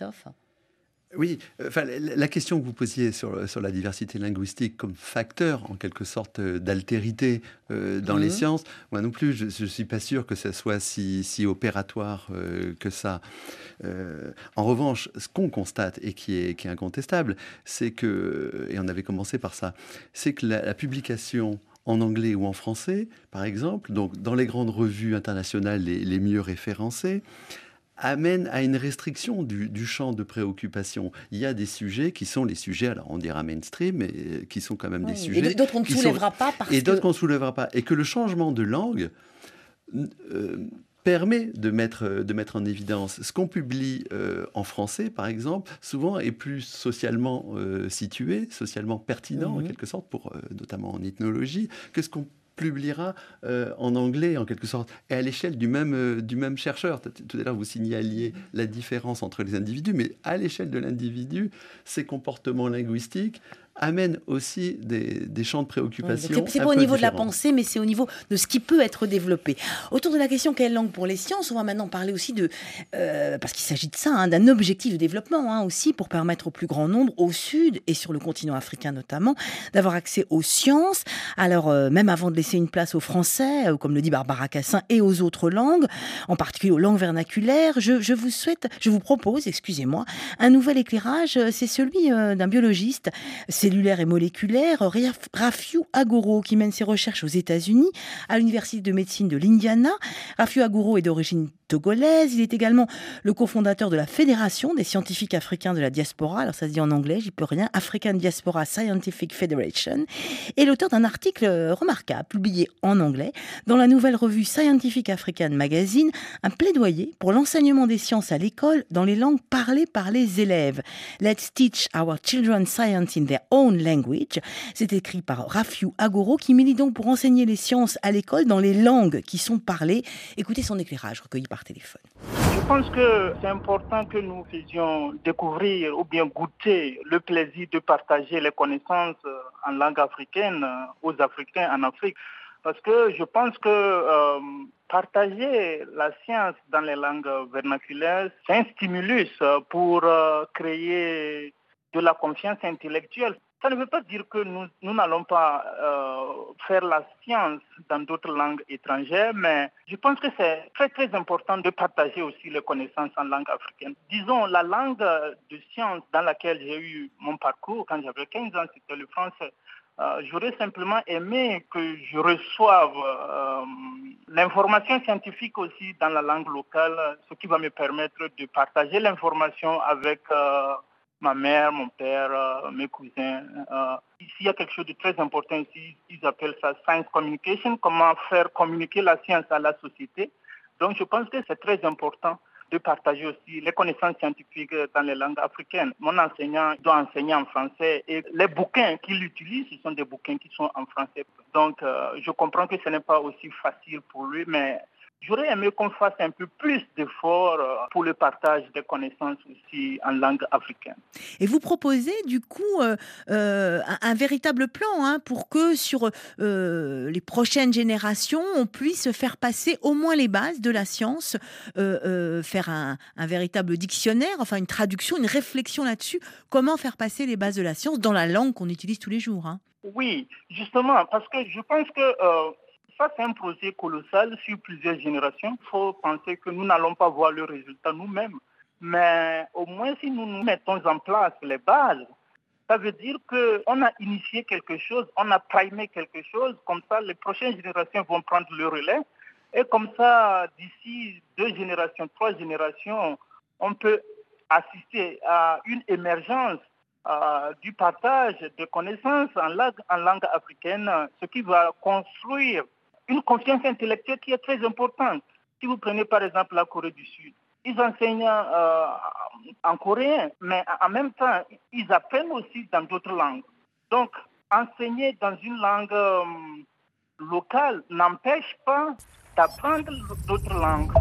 Oui, enfin, la question que vous posiez sur, sur la diversité linguistique comme facteur, en quelque sorte, d'altérité euh, dans mmh. les sciences, moi non plus, je ne suis pas sûr que ça soit si, si opératoire euh, que ça. Euh, en revanche, ce qu'on constate et qui est, qui est incontestable, c'est que, et on avait commencé par ça, c'est que la, la publication en anglais ou en français, par exemple, donc dans les grandes revues internationales les, les mieux référencées, amène à une restriction du, du champ de préoccupation. Il y a des sujets qui sont les sujets, alors on dira mainstream, mais qui sont quand même oui, des sujets... Et d'autres qu'on ne soulèvera sont, pas parce Et que... d'autres qu'on ne soulèvera pas. Et que le changement de langue... Euh, permet de mettre, de mettre en évidence. Ce qu'on publie euh, en français, par exemple, souvent est plus socialement euh, situé, socialement pertinent, mmh. en quelque sorte, pour, euh, notamment en ethnologie, que ce qu'on publiera euh, en anglais, en quelque sorte, et à l'échelle du même, euh, du même chercheur. Tout à l'heure, vous signaliez la différence entre les individus, mais à l'échelle de l'individu, ces comportements linguistiques amène aussi des, des champs de préoccupation. Oui, c'est pas au niveau différents. de la pensée, mais c'est au niveau de ce qui peut être développé. Autour de la question quelle langue pour les sciences, on va maintenant parler aussi de, euh, parce qu'il s'agit de ça, hein, d'un objectif de développement hein, aussi pour permettre au plus grand nombre, au sud et sur le continent africain notamment, d'avoir accès aux sciences. Alors euh, même avant de laisser une place aux Français, euh, comme le dit Barbara Cassin, et aux autres langues, en particulier aux langues vernaculaires, je, je vous souhaite, je vous propose, excusez-moi, un nouvel éclairage. C'est celui euh, d'un biologiste. C'est cellulaire et moléculaire, Raffiou Agoro, qui mène ses recherches aux États-Unis, à l'Université de médecine de l'Indiana. Raffiou Agoro est d'origine togolaise. Il est également le cofondateur de la Fédération des scientifiques africains de la diaspora. Alors ça se dit en anglais, j'y peux rien. African Diaspora Scientific Federation. Et l'auteur d'un article remarquable, publié en anglais, dans la nouvelle revue Scientific African Magazine, un plaidoyer pour l'enseignement des sciences à l'école dans les langues parlées par les élèves. Let's teach our children science in their own language. C'est écrit par Raffiou Agoro, qui milite donc pour enseigner les sciences à l'école dans les langues qui sont parlées. Écoutez son éclairage recueilli par téléphone. Je pense que c'est important que nous faisions découvrir ou bien goûter le plaisir de partager les connaissances en langue africaine aux Africains en Afrique. Parce que je pense que euh, partager la science dans les langues vernaculaires, c'est un stimulus pour euh, créer de la confiance intellectuelle. Ça ne veut pas dire que nous, nous n'allons pas euh, faire la science dans d'autres langues étrangères, mais je pense que c'est très très important de partager aussi les connaissances en langue africaine. Disons, la langue de science dans laquelle j'ai eu mon parcours quand j'avais quinze ans, c'était le français. Euh, j'aurais simplement aimé que je reçoive euh, l'information scientifique aussi dans la langue locale, ce qui va me permettre de partager l'information avec euh, ma mère, mon père, euh, mes cousins. Euh, ici, il y a quelque chose de très important ici, ils appellent ça science communication, comment faire communiquer la science à la société. Donc, je pense que c'est très important de partager aussi les connaissances scientifiques dans les langues africaines. Mon enseignant doit enseigner en français et les bouquins qu'il utilise, ce sont des bouquins qui sont en français. Donc, euh, je comprends que ce n'est pas aussi facile pour lui, mais j'aurais aimé qu'on fasse un peu plus d'efforts pour le partage des connaissances aussi en langue africaine. Et vous proposez du coup euh, euh, un, un véritable plan hein, pour que sur euh, les prochaines générations, on puisse faire passer au moins les bases de la science, euh, euh, faire un, un véritable dictionnaire, enfin une traduction, une réflexion là-dessus. Comment faire passer les bases de la science dans la langue qu'on utilise tous les jours hein. Oui, justement, parce que je pense que euh, ça, c'est un projet colossal sur plusieurs générations. Il faut penser que nous n'allons pas voir le résultat nous-mêmes. Mais au moins, si nous nous mettons en place les bases, ça veut dire qu'on a initié quelque chose, on a primé quelque chose. Comme ça, les prochaines générations vont prendre le relais. Et comme ça, d'ici deux générations, trois générations, on peut assister à une émergence euh, du partage de connaissances en langue, en langue africaine, ce qui va construire une confiance intellectuelle qui est très importante. Si vous prenez par exemple la Corée du Sud, ils enseignent euh, en coréen, mais en même temps, ils apprennent aussi dans d'autres langues. Donc, enseigner dans une langue euh, locale n'empêche pas d'apprendre d'autres langues.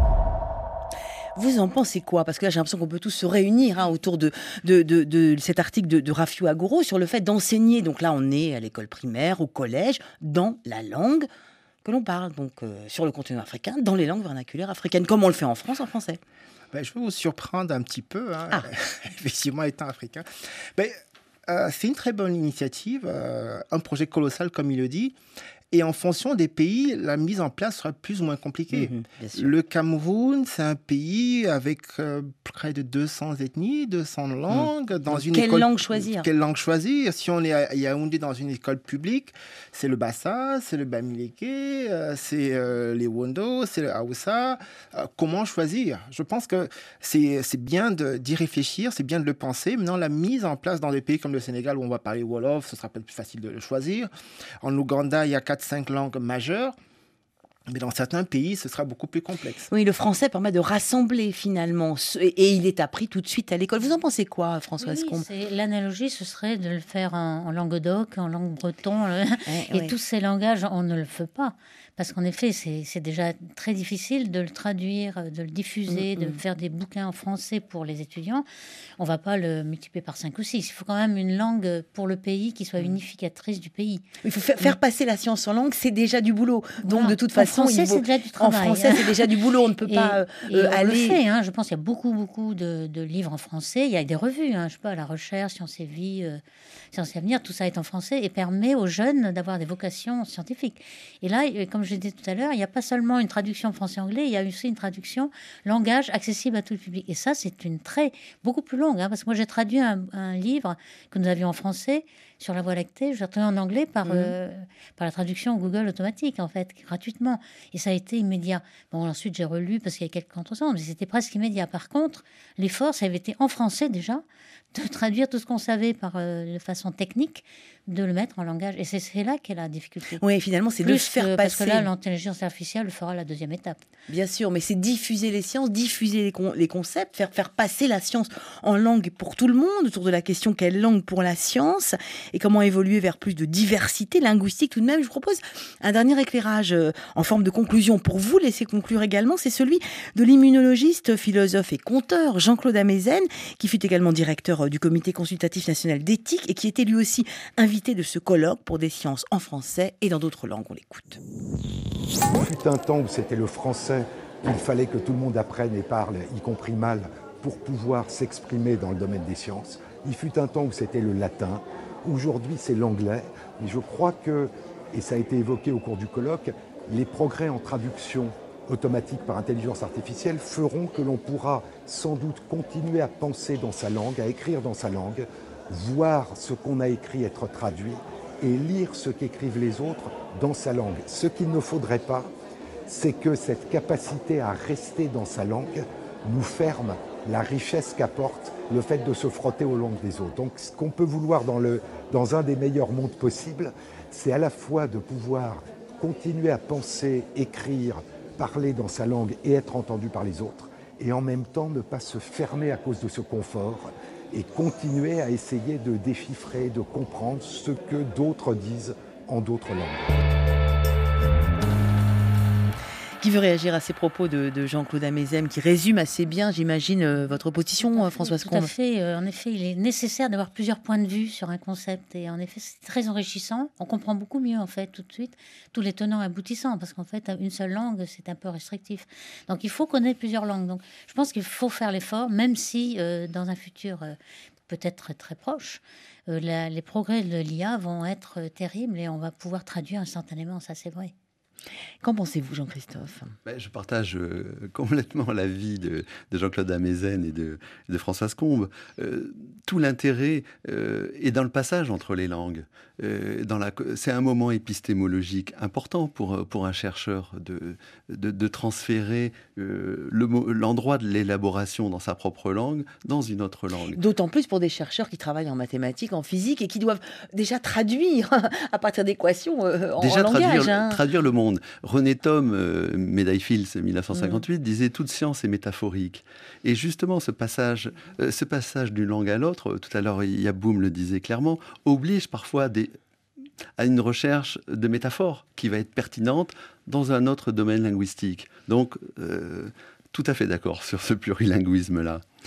Vous en pensez quoi? Parce que là, j'ai l'impression qu'on peut tous se réunir hein, autour de, de, de, de cet article de, de Raffiou Agoro sur le fait d'enseigner. Donc là, on est à l'école primaire, au collège, dans la langue que l'on parle, donc euh, sur le continent africain, dans les langues vernaculaires africaines, comme on le fait en France, en français. Ben, je vais vous surprendre un petit peu, hein, ah. effectivement, étant africain. Ben, euh, c'est une très bonne initiative, euh, un projet colossal, comme il le dit. Et en fonction des pays, la mise en place sera plus ou moins compliquée. Mmh, bien sûr. Le Cameroun, c'est un pays avec euh, près de deux cents ethnies, deux cents langues. Mmh. Dans Donc, une quelle école, langue choisir Quelle langue choisir? Si on est à Yaoundé dans une école publique, c'est le Bassa, c'est le Bamileke, euh, c'est euh, les Wondo, c'est le Haoussa. Euh, comment choisir? Je pense que c'est, c'est bien de, d'y réfléchir, c'est bien de le penser. Maintenant, la mise en place dans des pays comme le Sénégal, où on va parler Wolof, ce sera peut-être plus facile de le choisir. En Ouganda, il y a quatre cinq langues majeures. Mais dans certains pays, ce sera beaucoup plus complexe. Oui, le français permet de rassembler finalement, et il est appris tout de suite à l'école. Vous en pensez quoi, Françoise Oui, Combe? c'est, l'analogie, ce serait de le faire en, en languedoc, en langue breton. Ouais, et ouais. tous ces langages, on ne le fait pas. Parce qu'en effet, c'est, c'est déjà très difficile de le traduire, de le diffuser, Mm, de mm. faire des bouquins en français pour les étudiants. On ne va pas le multiplier par cinq ou six. Il faut quand même une langue pour le pays qui soit unificatrice du pays. Il faut faire, faire passer la science en langue, c'est déjà du boulot. Donc, Voilà. de toute En façon, français, il vaut- c'est déjà du en travail. français, c'est déjà du boulot. On ne peut Et- pas euh, et euh, on aller. le fait, hein. Je pense qu'il y a beaucoup, beaucoup de, de livres en français. Il y a des revues, hein, je sais pas, La Recherche, Sciences et Vie, euh, Sciences et Avenir, tout ça est en français et permet aux jeunes d'avoir des vocations scientifiques. Et là, euh, comme je l'ai dit tout à l'heure, il n'y a pas seulement une traduction français-anglais, il y a aussi une traduction langage accessible à tout le public. Et ça, c'est une très beaucoup plus longue, hein, parce que moi, j'ai traduit un, un livre que nous avions en français sur la Voie lactée, je l'ai traduit en anglais par, Mhm. euh, par la traduction Google automatique, en fait, gratuitement. Et ça a été immédiat. Bon, ensuite, j'ai relu parce qu'il y a quelques contretemps, mais c'était presque immédiat. Par contre, l'effort, ça avait été en français déjà, de traduire tout ce qu'on savait par, euh, de façon technique, de le mettre en langage. Et c'est, c'est là qu'est la difficulté. Oui, finalement, c'est de Plus le faire que- passer. Parce que là, l'intelligence artificielle fera la deuxième étape. Bien sûr, mais c'est diffuser les sciences, diffuser les, con- les concepts, faire, faire passer la science en langue pour tout le monde, autour de la question quelle langue pour la science, et comment évoluer vers plus de diversité linguistique tout de même. Je vous propose un dernier éclairage euh, en forme de conclusion pour vous laisser conclure également, c'est celui de l'immunologiste, philosophe et conteur Jean-Claude Amezen, qui fut également directeur euh, du Comité consultatif national d'éthique et qui était lui aussi invité de ce colloque pour des sciences en français et dans d'autres langues. On l'écoute. Il fut un temps où c'était le français qu'il fallait que tout le monde apprenne et parle, y compris mal, pour pouvoir s'exprimer dans le domaine des sciences. Il fut un temps où c'était le latin. Aujourd'hui, c'est l'anglais. Et je crois que, et ça a été évoqué au cours du colloque, les progrès en traduction automatique par intelligence artificielle feront que l'on pourra sans doute continuer à penser dans sa langue, à écrire dans sa langue, voir ce qu'on a écrit être traduit et lire ce qu'écrivent les autres dans sa langue. Ce qu'il ne faudrait pas, c'est que cette capacité à rester dans sa langue nous ferme la richesse qu'apporte le fait de se frotter aux langues des autres. Donc ce qu'on peut vouloir dans, le, dans un des meilleurs mondes possibles, c'est à la fois de pouvoir continuer à penser, écrire, parler dans sa langue et être entendu par les autres, et en même temps ne pas se fermer à cause de ce confort et continuer à essayer de déchiffrer, de comprendre ce que d'autres disent en d'autres langues. Qui veut réagir à ces propos de, de Jean-Claude Amezen, qui résume assez bien, j'imagine, euh, votre position, euh, Françoise Tout à Combe? fait. Euh, en effet, il est nécessaire d'avoir plusieurs points de vue sur un concept. Et en effet, c'est très enrichissant. On comprend beaucoup mieux, en fait, tout de suite, tous les tenants et aboutissants. Parce qu'en fait, une seule langue, c'est un peu restrictif. Donc, il faut connaître plusieurs langues. Donc, je pense qu'il faut faire l'effort, même si, euh, dans un futur euh, peut-être très proche, euh, la- les progrès de l'I A vont être euh, terribles et on va pouvoir traduire instantanément. Ça, c'est vrai. Qu'en pensez-vous, Jean-Christophe? Ben, je partage euh, complètement l'avis de, de Jean-Claude Amezen et de, de Françoise Combe. Euh, tout l'intérêt euh, est dans le passage entre les langues. Euh, dans la, c'est un moment épistémologique important pour, pour un chercheur de, de, de transférer euh, le, mo- l'endroit de l'élaboration dans sa propre langue dans une autre langue. D'autant plus pour des chercheurs qui travaillent en mathématiques, en physique, et qui doivent déjà traduire à partir d'équations euh, en, Déjà en langage. traduire, hein. traduire le monde. René Thom, euh, médaille Fields mille neuf cent cinquante-huit, mmh. disait « Toute science est métaphorique ». Et justement, ce passage, euh, ce passage d'une langue à l'autre, tout à l'heure Yaboum le disait clairement, oblige parfois des, à une recherche de métaphores qui va être pertinente dans un autre domaine linguistique. Donc, euh, tout à fait d'accord sur ce plurilinguisme-là.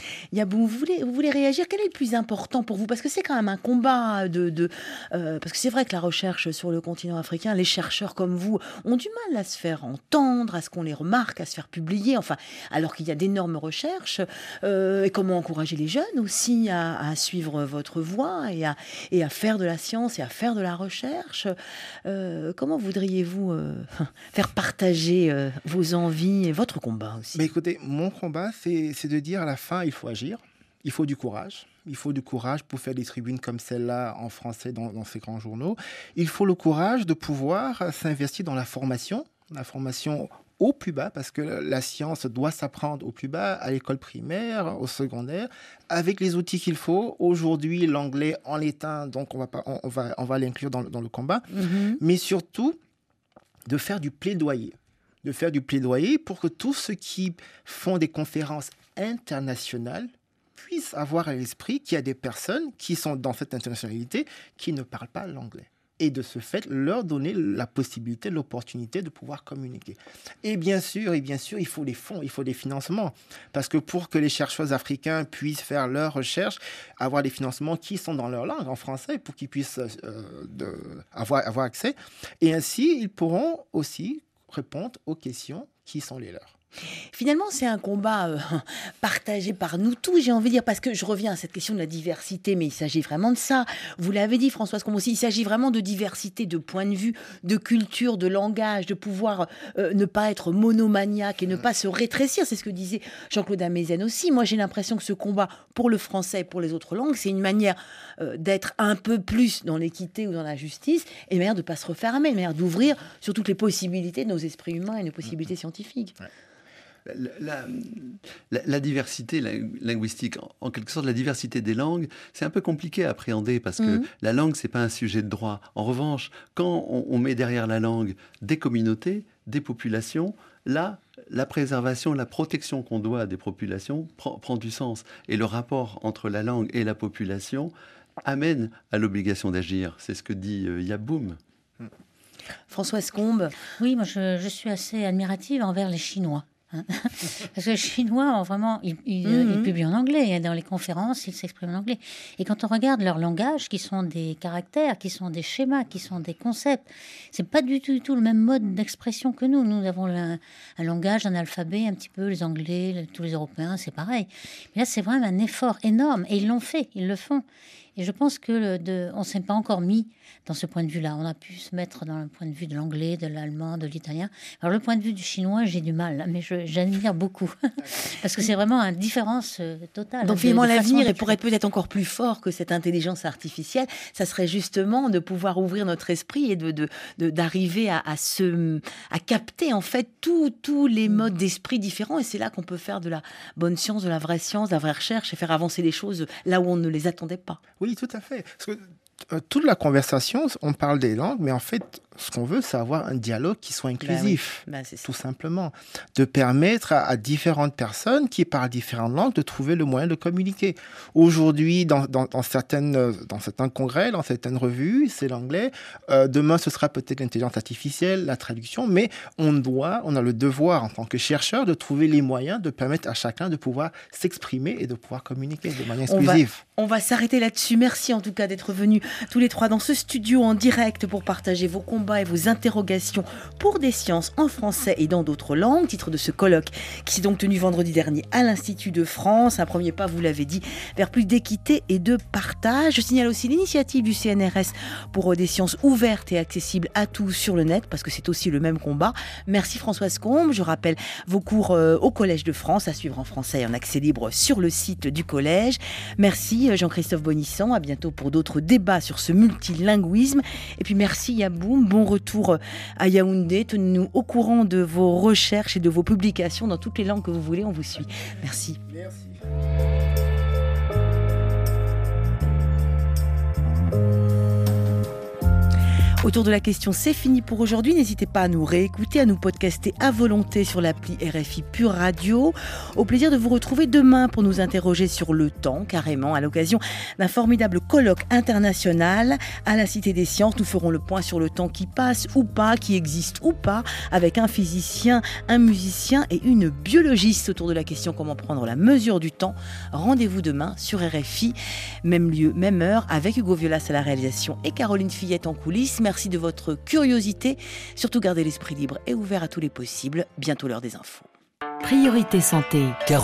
Yabou, vous voulez, vous voulez réagir? Quel est le plus important pour vous? Parce que c'est quand même un combat de... de euh, parce que c'est vrai que la recherche sur le continent africain, les chercheurs comme vous ont du mal à se faire entendre, à ce qu'on les remarque, à se faire publier, enfin, alors qu'il y a d'énormes recherches. Euh, et comment encourager les jeunes aussi à, à suivre votre voie et à, et à faire de la science et à faire de la recherche. Euh, comment voudriez-vous euh, faire partager euh, vos envies et votre combat aussi? Mais écoutez, mon combat, c'est, c'est de dire à la fin, il faut agir, il faut du courage. Il faut du courage pour faire des tribunes comme celle-là en français dans, dans ces grands journaux. Il faut le courage de pouvoir s'investir dans la formation, la formation au plus bas, parce que la science doit s'apprendre au plus bas, à l'école primaire, au secondaire, avec les outils qu'il faut. Aujourd'hui, l'anglais en l'état, donc on va, pas, on, on va, on va l'inclure dans, dans le combat, mm-hmm. mais surtout de faire du plaidoyer. de faire du plaidoyer pour que tous ceux qui font des conférences internationales puissent avoir à l'esprit qu'il y a des personnes qui sont dans cette internationalité qui ne parlent pas l'anglais. Et de ce fait, leur donner la possibilité, l'opportunité de pouvoir communiquer. Et bien sûr, et bien sûr, il faut des fonds, il faut des financements. Parce que pour que les chercheurs africains puissent faire leurs recherches, avoir des financements qui sont dans leur langue, en français, pour qu'ils puissent euh, de, avoir, avoir accès. Et ainsi, ils pourront aussi répondre aux questions qui sont les leurs. Finalement, c'est un combat euh, partagé par nous tous, j'ai envie de dire, parce que je reviens à cette question de la diversité, mais il s'agit vraiment de ça. Vous l'avez dit, Françoise Combe aussi, il s'agit vraiment de diversité, de points de vue, de culture, de langage, de pouvoir euh, ne pas être monomaniaque et ne pas se rétrécir. C'est ce que disait Jean-Claude Amezen aussi. Moi, j'ai l'impression que ce combat pour le français et pour les autres langues, c'est une manière euh, d'être un peu plus dans l'équité ou dans la justice, et une manière de ne pas se refermer, une manière d'ouvrir sur toutes les possibilités de nos esprits humains et nos possibilités scientifiques. Ouais. La, la, la diversité linguistique, en quelque sorte la diversité des langues, c'est un peu compliqué à appréhender parce que mmh. la langue, c'est pas un sujet de droit. En revanche, quand on, on met derrière la langue des communautés, des populations, là, la préservation, la protection qu'on doit à des populations prend, prend du sens. Et le rapport entre la langue et la population amène à l'obligation d'agir. C'est ce que dit euh, Yaboum. Mmh. Françoise Combe. Oui, moi je, je suis assez admirative envers les Chinois. Parce que les Chinois, ont vraiment, ils, ils, mm-hmm. ils publient en anglais. Dans les conférences, ils s'expriment en anglais. Et quand on regarde leur langage, qui sont des caractères, qui sont des schémas, qui sont des concepts, c'est pas du tout, du tout le même mode d'expression que nous. Nous avons un, un langage, un alphabet, un petit peu les Anglais, les, tous les Européens, c'est pareil. Mais là, c'est vraiment un effort énorme. Et ils l'ont fait, ils le font. Et je pense que de, on ne s'est pas encore mis dans ce point de vue-là. On a pu se mettre dans le point de vue de l'anglais, de l'allemand, de l'italien. Alors le point de vue du chinois, j'ai du mal, mais je, j'admire beaucoup. Parce que c'est vraiment une différence totale. Donc finalement, l'avenir, et pour être peut-être encore plus fort que cette intelligence artificielle, ça serait justement de pouvoir ouvrir notre esprit et de, de, de, d'arriver à, à, se, à capter en fait tous les modes d'esprit différents. Et c'est là qu'on peut faire de la bonne science, de la vraie science, de la vraie recherche et faire avancer les choses là où on ne les attendait pas. Oui, tout à fait. Parce que euh, toute la conversation, on parle des langues, mais en fait, ce qu'on veut, c'est avoir un dialogue qui soit inclusif, bah oui. bah, c'est ça. Tout simplement. De permettre à, à différentes personnes qui parlent différentes langues de trouver le moyen de communiquer. Aujourd'hui, dans, dans, dans, certaines, dans certains congrès, dans certaines revues, c'est l'anglais. Euh, demain, ce sera peut-être l'intelligence artificielle, la traduction, mais on doit, on a le devoir, en tant que chercheur, de trouver les moyens de permettre à chacun de pouvoir s'exprimer et de pouvoir communiquer de manière inclusive. On va, on va s'arrêter là-dessus. Merci en tout cas d'être venus tous les trois dans ce studio en direct pour partager vos combats et vos interrogations pour des sciences en français et dans d'autres langues. Titre de ce colloque qui s'est donc tenu vendredi dernier à l'Institut de France. Un premier pas, vous l'avez dit, vers plus d'équité et de partage. Je signale aussi l'initiative du C N R S pour des sciences ouvertes et accessibles à tous sur le net, parce que c'est aussi le même combat. Merci Françoise Combe. Je rappelle vos cours au Collège de France à suivre en français et en accès libre sur le site du collège. Merci Jean-Christophe Bonissant. À bientôt pour d'autres débats sur ce multilinguisme. Et puis merci Yaboum. Bon retour à Yaoundé. Tenez-nous au courant de vos recherches et de vos publications dans toutes les langues que vous voulez. On vous suit. Merci. Merci. Autour de la question, c'est fini pour aujourd'hui. N'hésitez pas à nous réécouter, à nous podcaster à volonté sur l'appli R F I Pure Radio. Au plaisir de vous retrouver demain pour nous interroger sur le temps, carrément, à l'occasion d'un formidable colloque international à la Cité des Sciences. Nous ferons le point sur le temps qui passe ou pas, qui existe ou pas, avec un physicien, un musicien et une biologiste autour de la question comment prendre la mesure du temps. Rendez-vous demain sur R F I, même lieu, même heure, avec Hugo Violas à la réalisation et Caroline Fillette en coulisses. Merci de votre curiosité. Surtout gardez l'esprit libre et ouvert à tous les possibles. Bientôt l'heure des infos. Priorité santé.